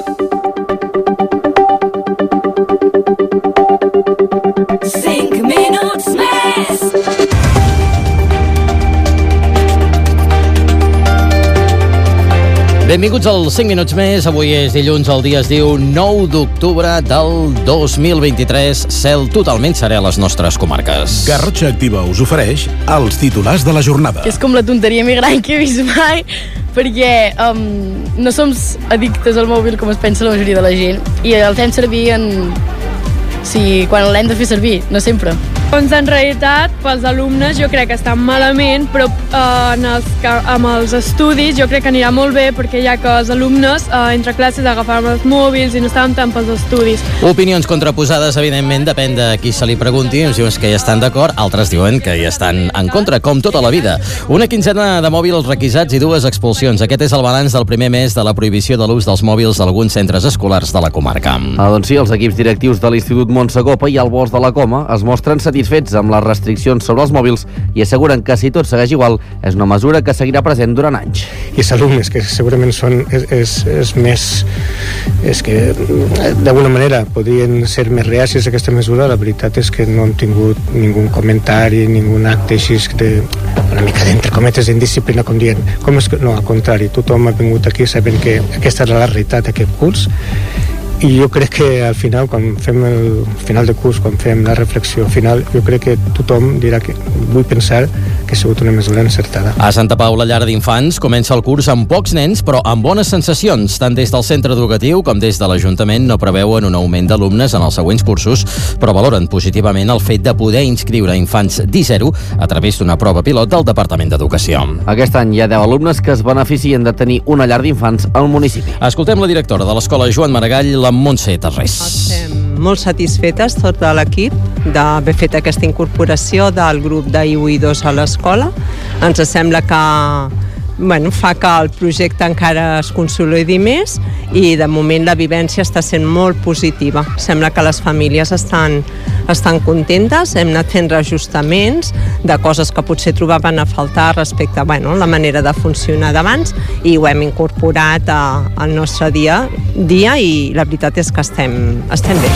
5 minuts més. Benvinguts als 5 minuts més. Avui és dilluns, el dia es diu 9 d'octubre del 2023. Cel totalment serè a les nostres comarques. Garrotxa Activa us ofereix els titulars de la jornada. És com la tonteria més gran que he vist mai, perquè no som addictes al mòbil com es pensa la majoria de la gent, i el fem servir quan l'hem de fer servir, no sempre. Doncs en realitat, pels alumnes jo crec que estan malament, però amb els estudis jo crec que anirà molt bé, perquè ja que els alumnes entre classes agafaven els mòbils i no estàvem tant pels estudis. Opinions contraposades, evidentment, depèn de qui se li pregunti. Uns diuen que hi estan d'acord, altres diuen que hi estan en contra, com tota la vida. Una quinzena de mòbils requisats i 2 expulsions. Aquest és el balanç del primer mes de la prohibició de l'ús dels mòbils d'alguns centres escolars de la comarca. Doncs sí, els equips directius de l'Institut Montsegopa i el Bosc de la Coma es mostren satisfets amb les restriccions sobre els mòbils i asseguren que si tot segueix igual és una mesura que seguirà present durant anys. I els alumnes, que segurament és que d'alguna manera podrien ser més reacis a aquesta mesura, la veritat és que no han tingut ningú comentari, ningú acte així una mica d'entre cometes d'indisciplina, com dient, com és que no, al contrari, tothom ha vingut aquí sabent que aquesta era la realitat d'aquest curs. I jo crec que al final, quan fem el final de curs, quan fem la reflexió final, jo crec que tothom dirà que vull pensar que ha sigut una mesura encertada. A Santa Pau, la llar d'infants, comença el curs amb pocs nens, però amb bones sensacions. Tant des del centre educatiu com des de l'Ajuntament no preveuen un augment d'alumnes en els següents cursos, però valoren positivament el fet de poder inscriure infants d'I0 a través d'una prova pilot del Departament d'Educació. Aquest any hi ha 10 alumnes que es beneficien de tenir una llar d'infants al municipi. Escoltem la directora de l'Escola Joan Maragall, la Montse Tarrés. Estem molt satisfetes, tot l'equip, d'haver fet aquesta incorporació del grup d'I1 i 2 a l'escola. Ens sembla que fa que el projecte encara es consolidi més i de moment la vivència està sent molt positiva. Sembla que les famílies estan contentes, hem anat fent reajustaments de coses que potser trobaven a faltar respecte a la manera de funcionar d'abans, i ho hem incorporat al nostre dia i la veritat és que estem bé.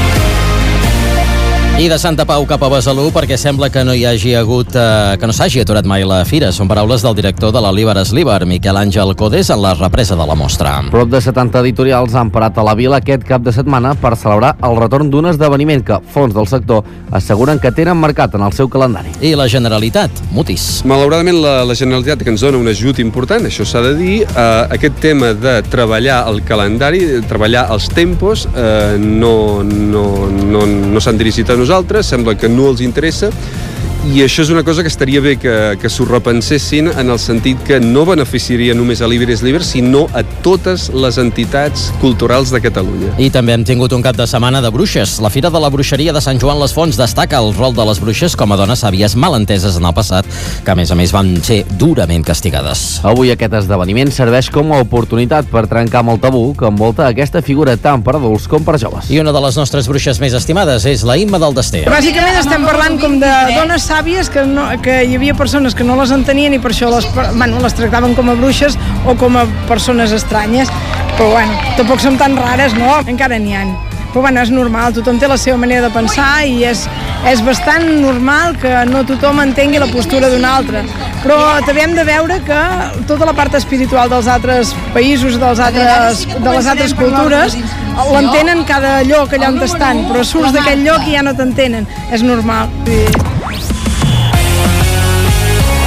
I de Santa Pau cap a Besalú, perquè sembla que no s'hagi aturat mai la fira. Són paraules del director de la Líber Slíber, Miquel Àngel Codés, en la represa de la mostra. Prop de 70 editorials han parat a la vila aquest cap de setmana per celebrar el retorn d'un esdeveniment que fons del sector asseguren que tenen marcat en el seu calendari. I la Generalitat, mutis. Malauradament la Generalitat, que ens dona un ajut important, això s'ha de dir, aquest tema de treballar el calendari, treballar els tempos, no s'han dirigit a nosaltres, sembla que no els interessa, i això és una cosa que estaria bé que s'ho repensessin, en el sentit que no beneficiaria només a l'Iber Slíber, sinó a totes les entitats culturals de Catalunya. I també hem tingut un cap de setmana de bruixes. La Fira de la Bruixeria de Sant Joan les Fonts destaca el rol de les bruixes com a dones sàvies malenteses en el passat, que a més van ser durament castigades. Avui aquest esdeveniment serveix com a oportunitat per trencar amb el tabú que envolta aquesta figura tant per adults com per joves. I una de les nostres bruixes més estimades és la Imma del Dester. Bàsicament estem parlant com de dones sàvies que hi havia persones que no les entenien i per això les tractaven com a bruixes o com a persones estranyes, però tampoc som tan rares, no? Encara n'hi ha. Però és normal, tothom té la seva manera de pensar i és bastant normal que no tothom entengui la postura d'un altre, però també hem de veure que tota la part espiritual dels altres països, de les altres cultures, l'entenen cada lloc allà on estan, però surts d'aquell lloc i ja no t'entenen, és normal. I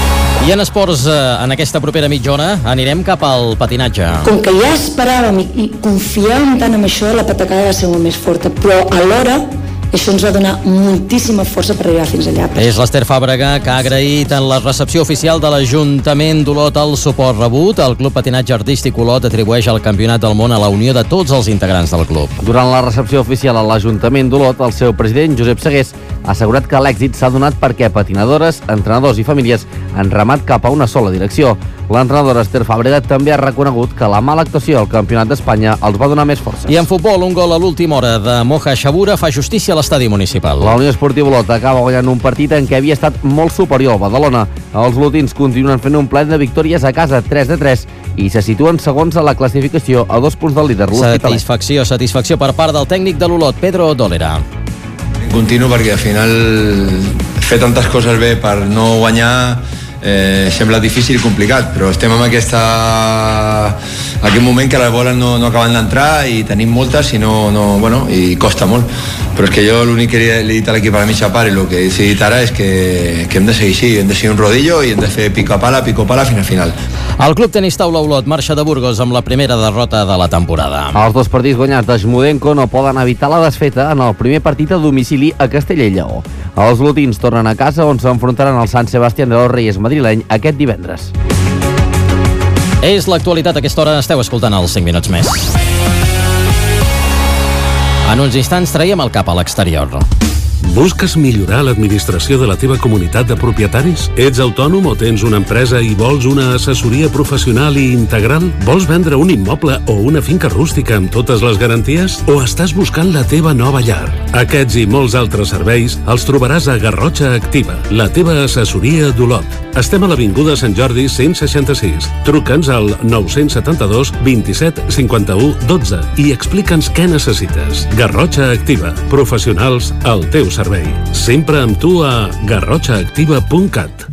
I en esports, en aquesta propera mitja hora, anirem cap al patinatge. Com que ja esperàvem i confiàvem tant en això, la patacada va ser molt més forta, però alhora això ens va donar moltíssima força per arribar fins allà. És l'Ester Fàbrega, que ha agraït en la recepció oficial de l'Ajuntament d'Olot el suport rebut. El Club Patinatge Artístic Olot atribueix el Campionat del Món a la unió de tots els integrants del club. Durant la recepció oficial a l'Ajuntament d'Olot, el seu president, Josep Segués, ha assegurat que l'èxit s'ha donat perquè patinadores, entrenadors i famílies han remat cap a una sola direcció. L'entrenadora Ester Fàbrega també ha reconegut que la mala actuació al Campionat d'Espanya els va donar més forces. I en futbol, un gol a l'última hora de Moja Xabura fa justícia a l'estadi municipal. La Unió Esportiva Olot acaba guanyant un partit en què havia estat molt superior al Badalona. Els lotins continuen fent un plet de victòries a casa, 3-3, i se situen segons a la classificació a 2 punts del líder, l'Hospitalet. Satisfacció per part del tècnic de l'Olot, Pedro Dolera. Continu perquè al final fer tantes coses bé per no guanyar sembla difícil i complicat, però estem en aquest moment que les boles no acaben d'entrar i tenim moltes i i costa molt, però és que jo l'únic que li he dit a l'equip a la mitja part i el que he decidit ara és que hem de seguir així, hem de seguir un rodillo i hem de fer pico pala fins al final. El Club Tenis Taula Olot marxa de Burgos amb la primera derrota de la temporada. Els 2 partits guanyats d'Esmudenco no poden evitar la desfeta en el primer partit a domicili a Castella i Lleó. Els lotins tornen a casa on s'enfrontaran al Sant Sebastián de los Reyes madrileny aquest divendres. És l'actualitat a aquesta hora, esteu escoltant els 5 minuts més. En uns instants traiem el cap a l'exterior. Busques millorar l'administració de la teva comunitat de propietaris? Ets autònom o tens una empresa i vols una assessoria professional i integral? Vols vendre un immoble o una finca rústica amb totes les garanties? O estàs buscant la teva nova llar? Aquests i molts altres serveis els trobaràs a Garrotxa Activa, la teva assessoria d'Olot. Estem a l'Avinguda Sant Jordi 166. Truca'ns al 972 27 51 12 i explica'ns què necessites. Garrotxa Activa, professionals al teu servei. Sempre amb tu a garrotxaactiva.cat.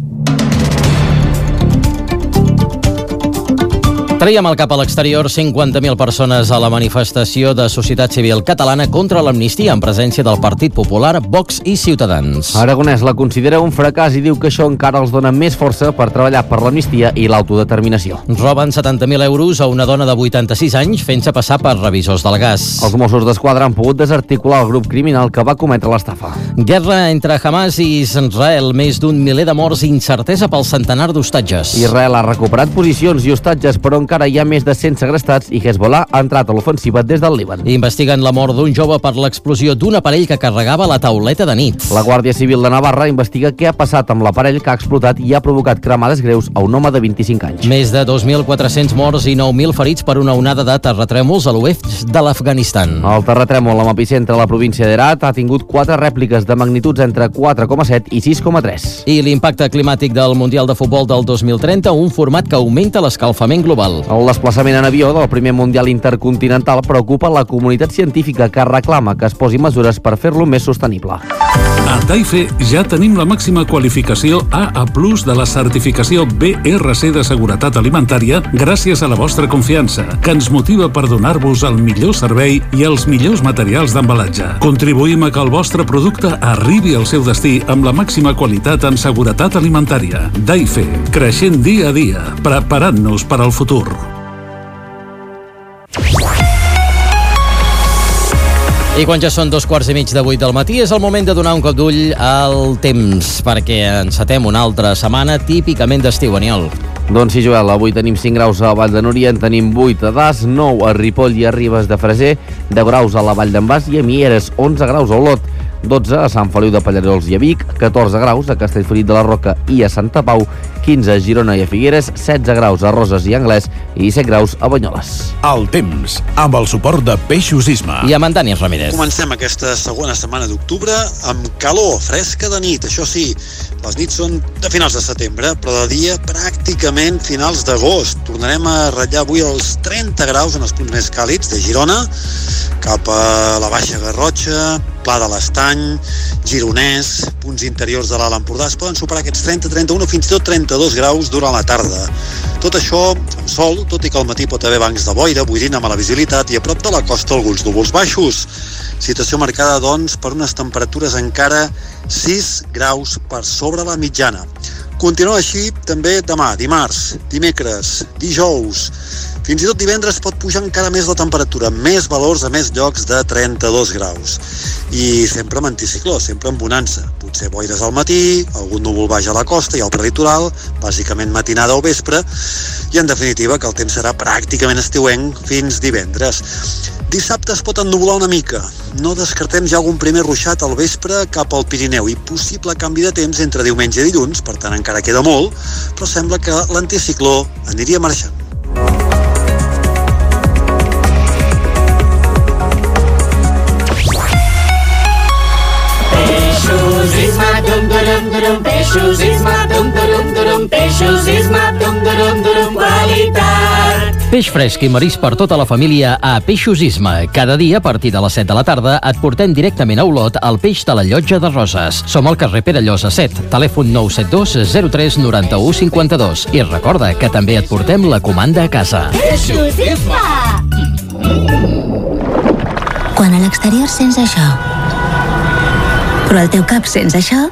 Traiem el cap a l'exterior 50.000 persones a la manifestació de Societat Civil Catalana contra l'amnistia en presència del Partit Popular, Vox i Ciutadans. Aragonès la considera un fracàs i diu que això encara els dona més força per treballar per l'amnistia i l'autodeterminació. Roben 70.000 euros a una dona de 86 anys fent-se passar per revisors del gas. Els Mossos d'Esquadra han pogut desarticular el grup criminal que va cometre l'estafa. Guerra entre Hamas i Israel, més d'un miler de morts i incertesa pel centenar d'hostatges. Israel ha recuperat posicions i hostatges, però encara hi ha més de 100 segrestats i Hezbollah ha entrat a l'ofensiva des del Líban. Investiguen la mort d'un jove per l'explosió d'un aparell que carregava la tauleta de nit. La Guàrdia Civil de Navarra investiga què ha passat amb l'aparell que ha explotat i ha provocat cremades greus a un home de 25 anys. Més de 2.400 morts i 9.000 ferits per una onada de terratrèmols a l'oest de l'Afganistan. El terratrèmol amb epicentre a la província d'Herat ha tingut 4 rèpliques de magnituds entre 4,7 i 6,3. I l'impacte climàtic del Mundial de Futbol del 2030, un format que augmenta l'escalfament global. El desplaçament en avió del primer Mundial Intercontinental preocupa la comunitat científica que reclama que es posi mesures per fer-lo més sostenible. A Taife ja tenim la màxima qualificació AA+ de la certificació BRC de seguretat alimentària gràcies a la vostra confiança, que ens motiva per donar-vos el millor servei i els millors materials d'embalatge. Contribuïm a que el vostre producte arribi al seu destí amb la màxima qualitat en seguretat alimentària. Taife, creixent dia a dia, preparant-nos per al futur. I quan ja són 2:15 del matí és el moment de donar un cop d'ull al temps, perquè encetem una altra setmana típicament d'estiu, Aniol. Doncs sí, Joel, avui tenim 5 graus a la Vall de Núria, en tenim 8 a Das, 9 a Ripoll i a Ribes de Freser, 10 graus a la Vall d'en Bas i a Mieres, 11 graus a Olot, 12 a Sant Feliu de Pallerols i a Vic, 14 graus a Castellfollit de la Roca i a Santa Pau, 15 a Girona i a Figueres, 16 graus a Roses i Anglès i 17 graus a Banyoles. El temps, amb el suport de Peixos Isma. I amb en Dani Ramírez. Comencem aquesta segona setmana d'octubre amb calor, fresca de nit. Això sí, les nits són de finals de setembre, però de dia pràcticament finals d'agost. Tornarem a ratllar avui els 30 graus en els punts més càlids de Girona, cap a la Baixa Garrotxa, Pla de l'Estany, Gironès, punts interiors de l'Alt Empordà. Es poden superar aquests 30, 31 o fins i tot 32 graus durant la tarda. Tot això amb sol, tot i que al matí pot haver bancs de boira, boirina, mala visibilitat i a prop de la costa alguns núvols baixos. Situació marcada, doncs, per unes temperatures encara 6 graus per sobre la mitjana. Continua així també demà, dimarts, dimecres, dijous, fins i tot divendres pot pujar encara més la temperatura, més valors a més llocs de 32 graus. I sempre amb anticicló, sempre amb bonança. Potser boires al matí, algun núvol baix a la costa i al prelitoral, bàsicament matinada o vespre, i en definitiva que el temps serà pràcticament estiuenc fins divendres. Dissabte es pot ennuvolar una mica. No descartem ja algun primer ruixat al vespre cap al Pirineu i possible canvi de temps entre diumenge i dilluns, per tant encara queda molt, però sembla que l'anticicló aniria marxant. Peixos is my dum-dum-dum-dum, peixos is my dum-dum-dum-dum, peixos is my dum-dum-dum-dum, qualitat. Peix fresc i marís per tota la família a Peixos Isma. Cada dia, a partir de les 7 de la tarda, et portem directament a Olot el peix de la Llotja de Roses. Som al carrer Pere Llosa 7, telèfon 972 03 91 52. I recorda que també et portem la comanda a casa. Peixos Isma! Quan a l'exterior sents això, però al teu cap sents això,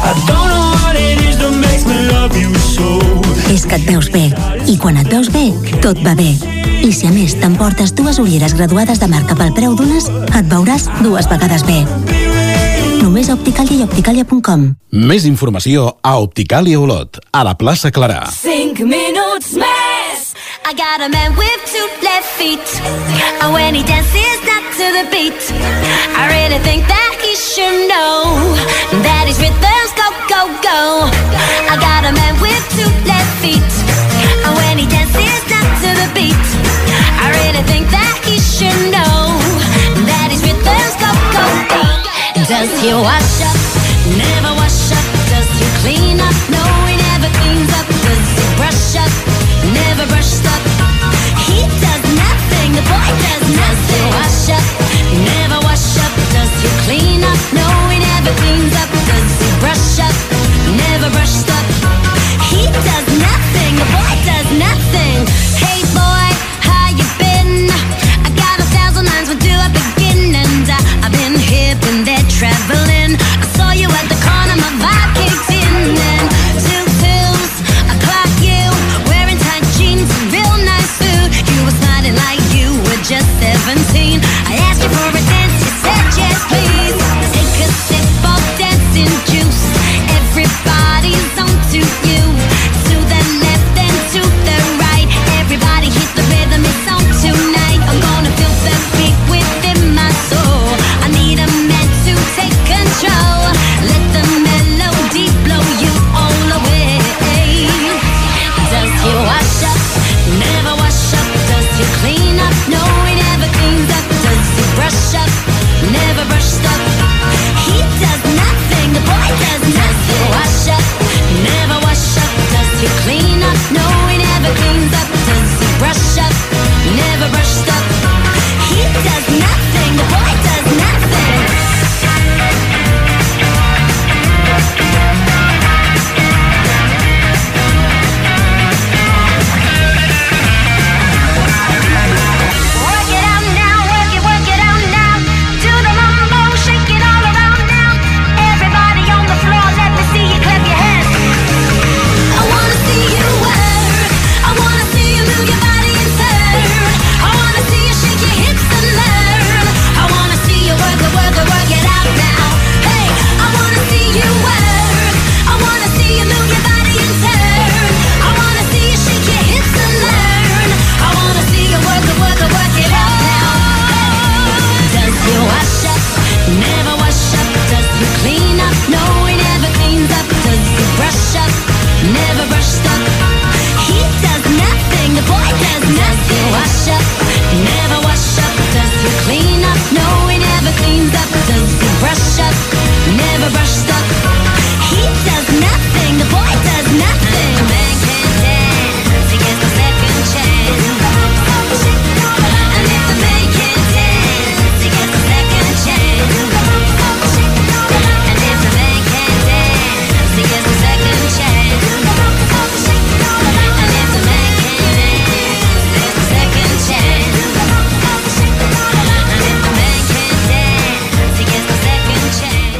és que et veus bé. I quan et veus bé, tot va bé. I si a més t'emportes 2 ulleres graduades de marca pel preu d'unes, et veuràs 2 vegades bé. Només a Opticalia i Opticalia.com. Més informació a Opticalia Olot, a la plaça Clarà. 5 minuts més. I got a man with 2 left feet, and when he dances not to the beat, I really think that he should know that his rhythms go, go, go. I got a man with 2 left feet, and when he dances not to the beat, I really think that he should know that his rhythms go, go, go. Does he wash up? Never wash up. Does he clean up? No, he never cleans up. Does he brush up? Never brushed up. He does nothing. The boy does nothing. Does he wash up? Never wash up. Does he clean up? No, he never cleans up. Does he brush up? Never brushed up. He does nothing. The boy does nothing. Hey boy, how you been? I got 1,000 lines. Where do I begin? And I've been hip and there traveling. I saw you at the corner. My vibe kicked in. And 2 pills, I clock you wearing tight jeans, real nice food. You were smiling like you were just 17. I asked you for a dance, you said yes please. Take a sip of dancing juice. Everybody's on to you. To the left and to the right. Everybody hit the rhythm, it's on tonight. I'm gonna feel the beat within my soul. I need a man to take control. Let the melody blow you all away. Does he wash up? Never wash up. Does he clean up? No, he never cleans up. Does he brush up? Never brushed up. He does nothing. The boy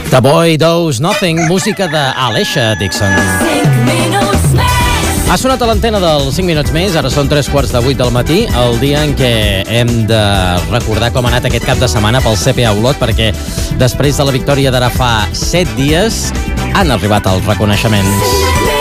The Boy Does Nothing, música d'Alesha Dixon. Ha sonat a l'antena dels 5 minuts més, ara són 7:45 del matí, el dia en què hem de recordar com ha anat aquest cap de setmana pel CPA Olot, perquè després de la victòria d'ara fa 7 dies han arribat els reconeixements.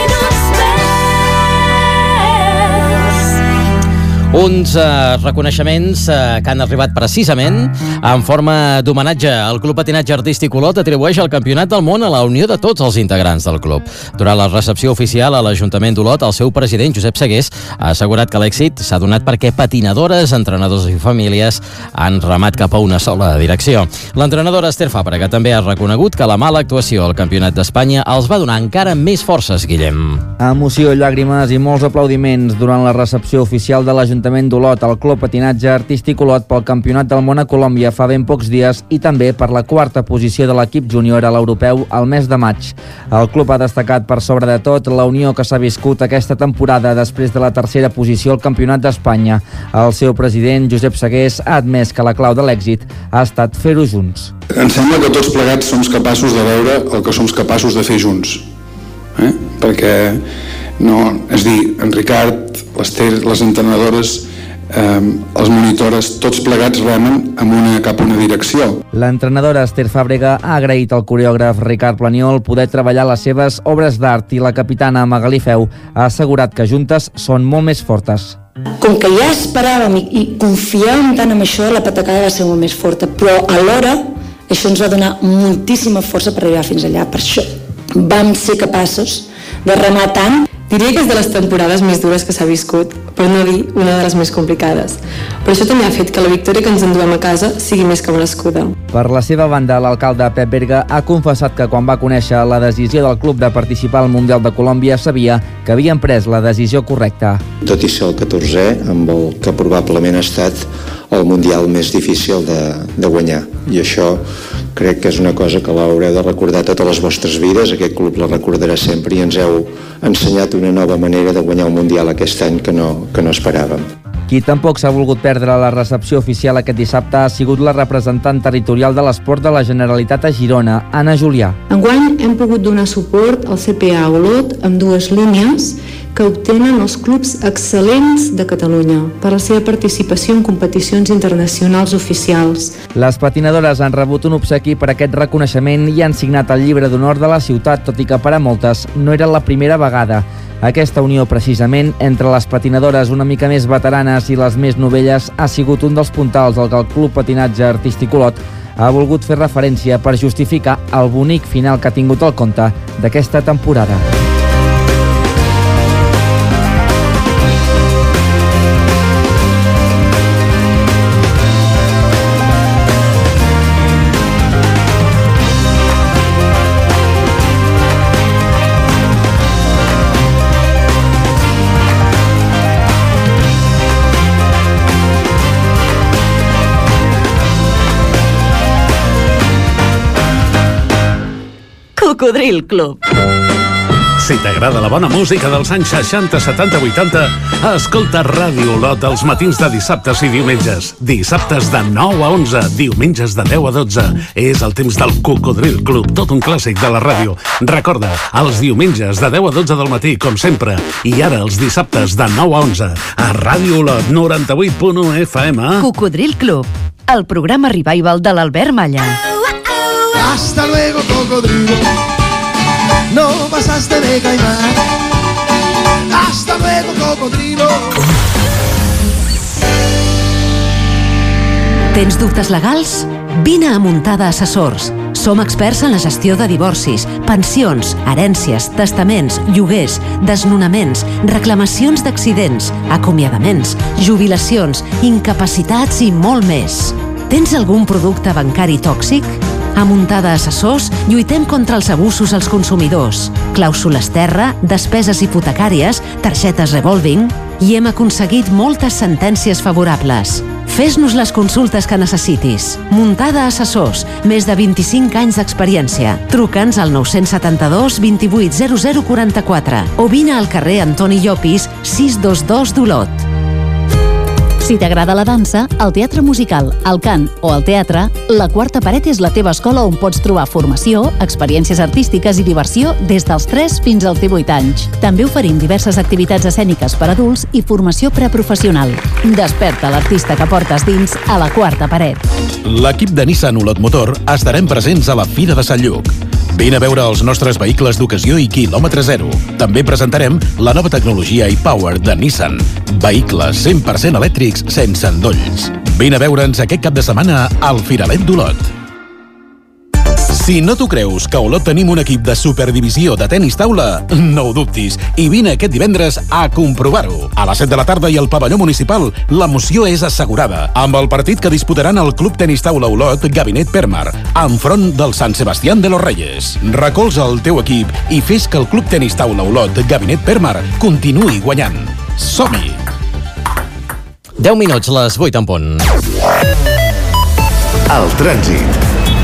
Uns reconeixements que han arribat precisament en forma d'homenatge. El Club Patinatge Artístic Olot atribueix el Campionat del Món a la unió de tots els integrants del club. Durant la recepció oficial a l'Ajuntament d'Olot, el seu president, Josep Segués, ha assegurat que l'èxit s'ha donat perquè patinadores, entrenadors i famílies han remat cap a una sola direcció. L'entrenadora Esther Fàbrega també ha reconegut que la mala actuació al Campionat d'Espanya els va donar encara més forces, Guillem. Emoció, llàgrimes i molts aplaudiments durant la recepció oficial de l'Ajuntament d'Olot al Club Patinatge Artístic Olot pel Campionat del Món a Colòmbia fa ben pocs dies i també per la 4a posició de l'equip júnior a l'europeu al mes de maig. El club ha destacat per sobre de tot la unió que s'ha viscut aquesta temporada després de la 3a posició al Campionat d'Espanya. El seu president, Josep Segués, ha admès que la clau de l'èxit ha estat fer-ho junts. Em sembla que tots plegats som capaços de veure el que som capaços de fer junts. Perquè no, és dir, en Ricard, l'Ester, les entrenadores, els monitores, tots plegats remen cap a una direcció. L'entrenadora Esther Fàbrega ha agraït al coreògraf Ricard Planiol poder treballar les seves obres d'art i la capitana Magalí Feu ha assegurat que juntes són molt més fortes. Com que ja esperàvem i confiàvem tant en això, la patacada va ser molt més forta, però alhora això ens va donar moltíssima força per arribar fins allà. Per això vam ser capaços de remar tant. Diria que és de les temporades més dures que s'ha viscut, per no dir una de les més complicades. Però això també ha fet que la victòria que ens enduem a casa sigui més que merescuda. Per la seva banda, l'alcalde Pep Berga ha confessat que quan va conèixer la decisió del club de participar al Mundial de Colòmbia sabia que havien pres la decisió correcta. Tot i ser el 14è, amb el que probablement ha estat el Mundial més difícil de guanyar. I això crec que és una cosa que l'haureu de recordar totes les vostres vides. Aquest club la recordarà sempre i ens heu ensenyat una nova manera de guanyar el Mundial aquest any que no esperàvem. Qui tampoc s'ha volgut perdre la recepció oficial aquest dissabte ha sigut la representant territorial de l'esport de la Generalitat a Girona, Anna Julià. Enguany hem pogut donar suport al CPA Olot amb 2 línies que obtenen els clubs excel·lents de Catalunya per la seva participació en competicions internacionals oficials. Les patinadores han rebut un obsequi per aquest reconeixement i han signat el llibre d'honor de la ciutat, tot i que per a moltes no era la primera vegada. Aquesta unió, precisament, entre les patinadores una mica més veteranes i les més novelles ha sigut un dels puntals al que el Club Patinatge Artístic Olot ha volgut fer referència per justificar el bonic final que ha tingut el conte d'aquesta temporada. Cocodril Club. Si t'agrada la bona música dels anys 60, 70, 80, escolta Ràdio Olot els matins de dissabtes i diumenges. Dissabtes de 9 a 11, diumenges de 10 a 12. És el temps del Cocodril Club, tot un clàssic de la ràdio. Recorda, els diumenges de 10 a 12 del matí, com sempre. I ara els dissabtes de 9 a 11, a Ràdio Olot 98.1 FM. Cocodril Club, el programa revival de l'Albert Malla. Hasta luego, cocodrilo. No pasaste de caimán. Hasta luego, cocodrilo. Tens dubtes legals? Vine a Muntada Assessors. Som experts en la gestió de divorcis, pensions, herències, testaments, lloguers, desnonaments, reclamacions d'accidents, acomiadaments, jubilacions, incapacitats i molt més. Tens algun producte bancari tòxic? A Muntada Assessors lluitem contra els abusos als consumidors, clàusules terra, despeses hipotecàries, targetes revolving i hem aconseguit moltes sentències favorables. Fes-nos les consultes que necessitis. Muntada Assessors, més de 25 anys d'experiència. Truca'ns al 972 28 0044 o vine al carrer Antoni Llopis 622 d'Olot. Si t'agrada la dansa, el teatre musical, el cant o el teatre, La Quarta Paret és la teva escola on pots trobar formació, experiències artístiques i diversió des dels 3 fins als 18 anys. També oferim diverses activitats escèniques per adults i formació preprofessional. Desperta l'artista que portes dins a La Quarta Paret. L'equip de Nissan Olot Motor estarem presents a la Fira de Sant Lluc. Vine a veure els nostres vehicles d'ocasió i quilòmetre zero. També presentarem la nova tecnologia e-Power de Nissan. Vehicles 100% elèctrics sense endolls. Vine a veure'ns aquest cap de setmana al Firalet d'Olot. Si no t'ho creus que a Olot tenim un equip de superdivisió de tenis taula, no ho dubtis i vine aquest divendres a comprovar-ho. A les 7 de la tarda i al pavelló municipal, l'emoció és assegurada, amb el partit que disputaran el Club Tenis Taula Olot Gabinet Permar, enfront del Sant Sebastián de los Reyes. Recolza el teu equip i fes que el Club Tenis Taula Olot Gabinet Permar continuï guanyant. Som-hi! 10 minuts, les 8 en punt. El trànsit.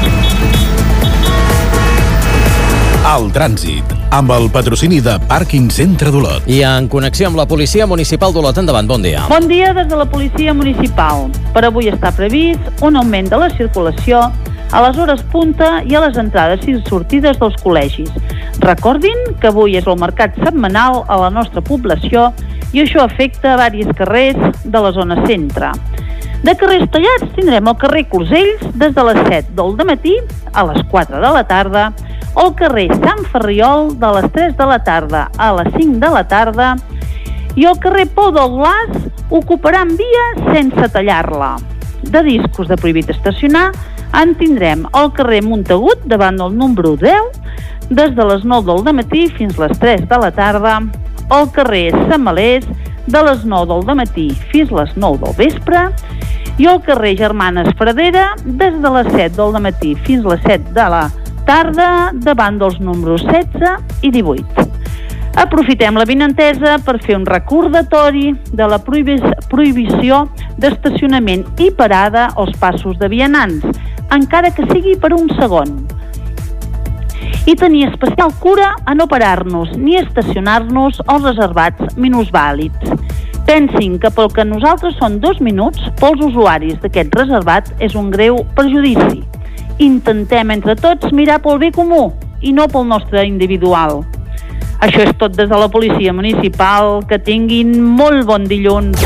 El trànsit, amb el patrocini de Pàrquing Centre d'Olot. I en connexió amb la Policia Municipal d'Olot, endavant, bon dia. Bon dia des de la Policia Municipal. Per avui està previst un augment de la circulació a les hores punta i a les entrades i sortides dels col·legis. Recordin que avui és el mercat setmanal a la nostra població i això afecta a diversos carrers de la zona centre. De carrers tallats tindrem el carrer Closells des de les 7 del dematí a les 4 de la tarda, o el carrer Sant Ferriol de les 3 de la tarda a les 5 de la tarda i el carrer Pou del Glaç ocuparan via sense tallar-la. De discos de prohibit estacionar en tindrem el carrer Montagut davant del número 10 des de les 9 del dematí fins les 3 de la tarda, el carrer Sant Malés de les 9 del dematí fins les 9 del vespre i el carrer Germanes Fradera des de les 7 del dematí fins les 7 de la tarda davant dels números 16 i 18. Aprofitem la vinentesa per fer un recordatori de la prohibició d'estacionament i parada als passos de vianants, encara que sigui per un segon. I tenir especial cura a no parar-nos ni estacionar-nos als reservats minusvàlids. Pensin que pel que nosaltres són 2 minuts, pels usuaris d'aquest reservat és un greu perjudici. Intentem entre tots mirar pel bé comú i no pel nostre individual. Això és tot des de la Policia Municipal. Que tinguin molt bon dilluns.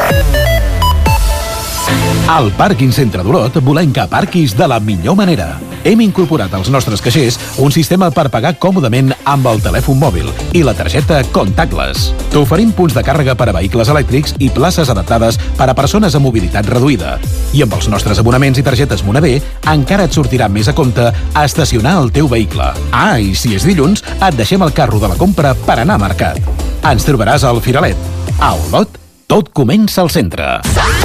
Al Pàrquing Centre d'Olot volem que parquis de la millor manera. Hem incorporat als nostres caixers un sistema per pagar còmodament amb el telèfon mòbil i la targeta contactless. T'oferim punts de càrrega per a vehicles elèctrics i places adaptades per a persones amb mobilitat reduïda. I amb els nostres abonaments i targetes Monavé encara et sortirà més a compte a estacionar el teu vehicle. Ah, i si és dilluns, et deixem el carro de la compra per anar a mercat. Ens trobaràs al Firalet. A Olot, tot comença al centre.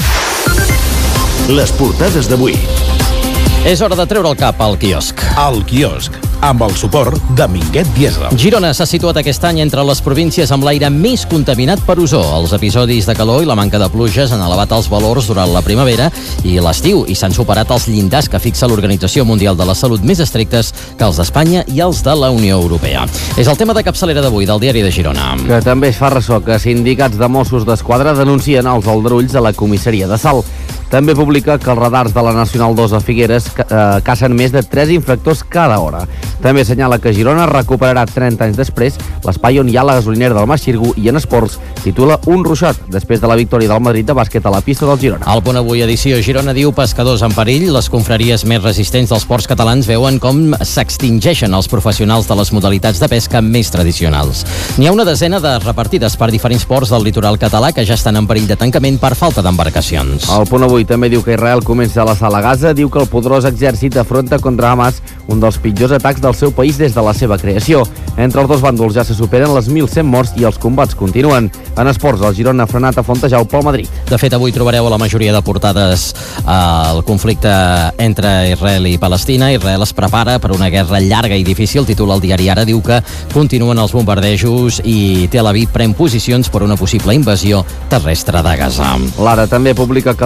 Les portades d'avui. És hora de treure el cap al quiosc. El quiosc, amb el suport de Minguet Diesel. Girona s'ha situat aquest any entre les províncies amb l'aire més contaminat per ozó. Els episodis de calor i la manca de pluges han elevat els valors durant la primavera i l'estiu i s'han superat els llindars que fixa l'Organització Mundial de la Salut més estrictes que els d'Espanya i els de la Unió Europea. És el tema de capçalera d'avui del Diari de Girona. Que també es fa ressò que sindicats de Mossos d'Esquadra denuncien els aldarulls a la comissaria de Salt. També publica que els radars de la Nacional 2 a Figueres cacen més de 3 infractors cada hora. També assenyala que Girona recuperarà 30 anys després l'espai on hi ha la gasolinera del Mas Xirgu i en esports titula Un ruixot després de la victòria del Madrid de bàsquet a la pista del Girona. Al Punt Avui edició Girona diu pescadors en perill. Les confraries més resistents dels ports catalans veuen com s'extingeixen els professionals de les modalitats de pesca més tradicionals. N'hi ha una desena de repartides per diferents ports del litoral català que ja estan en perill de tancament per falta d'embarcacions. Al Punt Avui també diu que Israel comença a l'assalt a Gaza, diu que el poderós exèrcit afronta contra Hamas un dels pitjors atacs del seu país des de la seva creació. Entre els dos bàndols ja se superen les 1.100 morts i els combats continuen. En esports, el Girona ha frenat a Fontejau pel Madrid. De fet, avui trobareu a la majoria de portades el conflicte entre Israel i Palestina. Israel es prepara per una guerra llarga i difícil. Títol al diari Ara diu que continuen els bombardejos i Tel Aviv pren posicions per una possible invasió terrestre de Gaza. L'Ara també publica que els pantans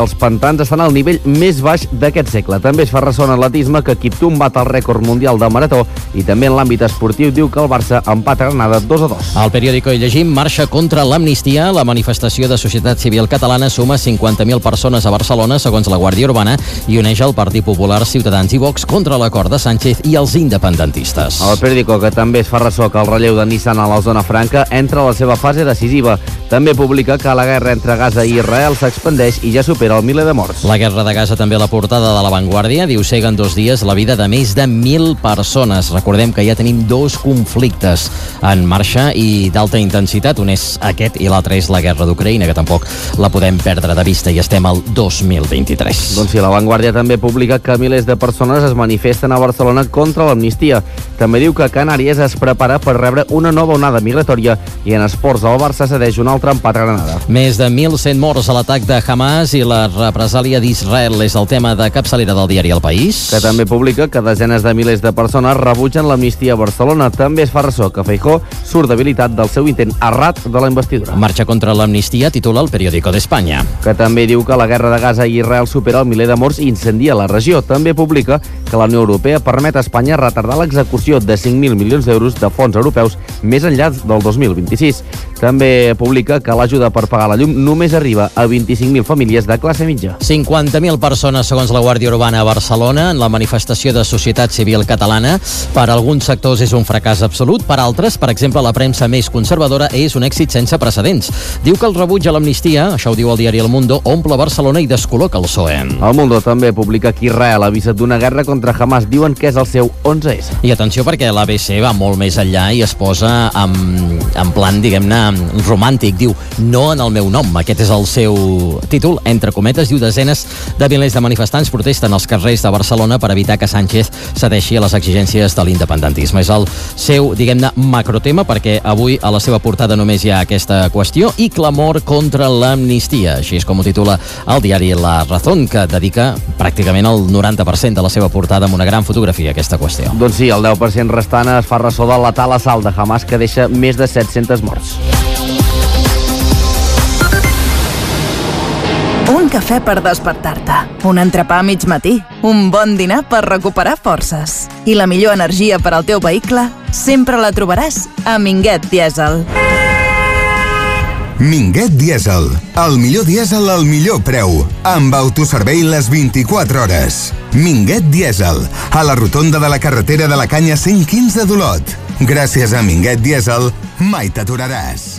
manifestants estan al nivell més baix d'aquest segle. També es fa ressò en atletisme que Kiptum bat el rècord mundial de marató i també en l'àmbit esportiu diu que el Barça empata Granada 2-2. Al periòdico hi llegim marxa contra l'amnistia. La manifestació de societat civil catalana suma 50.000 persones a Barcelona, segons la Guàrdia Urbana, i uneix el Partit Popular, Ciutadans i Vox contra l'acord de Sánchez i els independentistes. El periòdico, que també es fa ressò que el relleu de Nissan a la zona franca entra a la seva fase decisiva. També publica que la guerra entre Gaza i Israel s'expandeix i ja supera el miler de morts. La guerra de Gaza també a la portada de La Vanguardia diu cega en 2 dies la vida de més de 1.000 persones. Recordem que ja tenim 2 conflictes en marxa i d'alta intensitat. Un és aquest i l'altre és la guerra d'Ucraïna, que tampoc la podem perdre de vista i estem al 2023. Doncs sí, La Vanguardia també publica que milers de persones es manifesten a Barcelona contra l'amnistia. També diu que Canàries es prepara per rebre una nova onada migratòria i en esports el Barça cedeix un altre empat a Granada. Més de 1.100 morts a l'atac de Hamas i la represàlia d'Israel és el tema de capçalera del diari El País. Que també publica que desenes de milers de persones rebutgen l'amnistia a Barcelona. També es fa ressò que Feijóo surt debilitat del seu intent errat de la investidura. Marxa contra l'amnistia, titula el periòdico d'Espanya. Que també diu que la guerra de Gaza i Israel supera el miler de morts i incendia la regió. També publica que la Unió Europea permet a Espanya retardar l'execució de 5.000 milions d'euros de fons europeus més enllà del 2026. També publica que l'ajuda per pagar la llum només arriba a 25.000 famílies de classe mitja. 50.000 persones, segons la Guàrdia Urbana, a Barcelona, en la manifestació de societat civil catalana. Per alguns sectors és un fracàs absolut, per altres, per exemple, la premsa més conservadora, és un èxit sense precedents. Diu que el rebuig a l'amnistia, això ho diu el diari El Mundo, omple Barcelona i descol·loca el PSOE. El Mundo també publica que Israel ha avisat d'una guerra contra Hamas. Diuen que és el seu 11S. I atenció, perquè l'ABC va molt més enllà i es posa en plan, diguem-ne, romàntic. Diu, no en el meu nom. Aquest és el seu títol. Entre cometes, diu, desenes de milers de manifestants protesten als carrers de Barcelona per evitar que Sánchez cedeixi a les exigències de l'independentisme. És el seu, diguem-ne, macrotema, perquè avui a la seva portada només hi ha aquesta qüestió i clamor contra l'amnistia. Així és com ho titula el diari La Razón, que dedica pràcticament el 90% de la seva portada amb una gran fotografia a aquesta qüestió. Doncs sí, el 10% restant es fa ressò del letal assalt de Hamas que deixa més de 700 morts. Un cafè per despertar-te, un entrepà a mig matí, un bon dinar per recuperar forces. I la millor energia per al teu vehicle sempre la trobaràs a Minguet Dièsel. Minguet Dièsel, el millor dièsel al millor preu, amb autoservei les 24 hores. Minguet Dièsel, a la rotonda de la carretera de la Canya 115 d'Olot. Gràcies a Minguet Dièsel, mai t'aturaràs.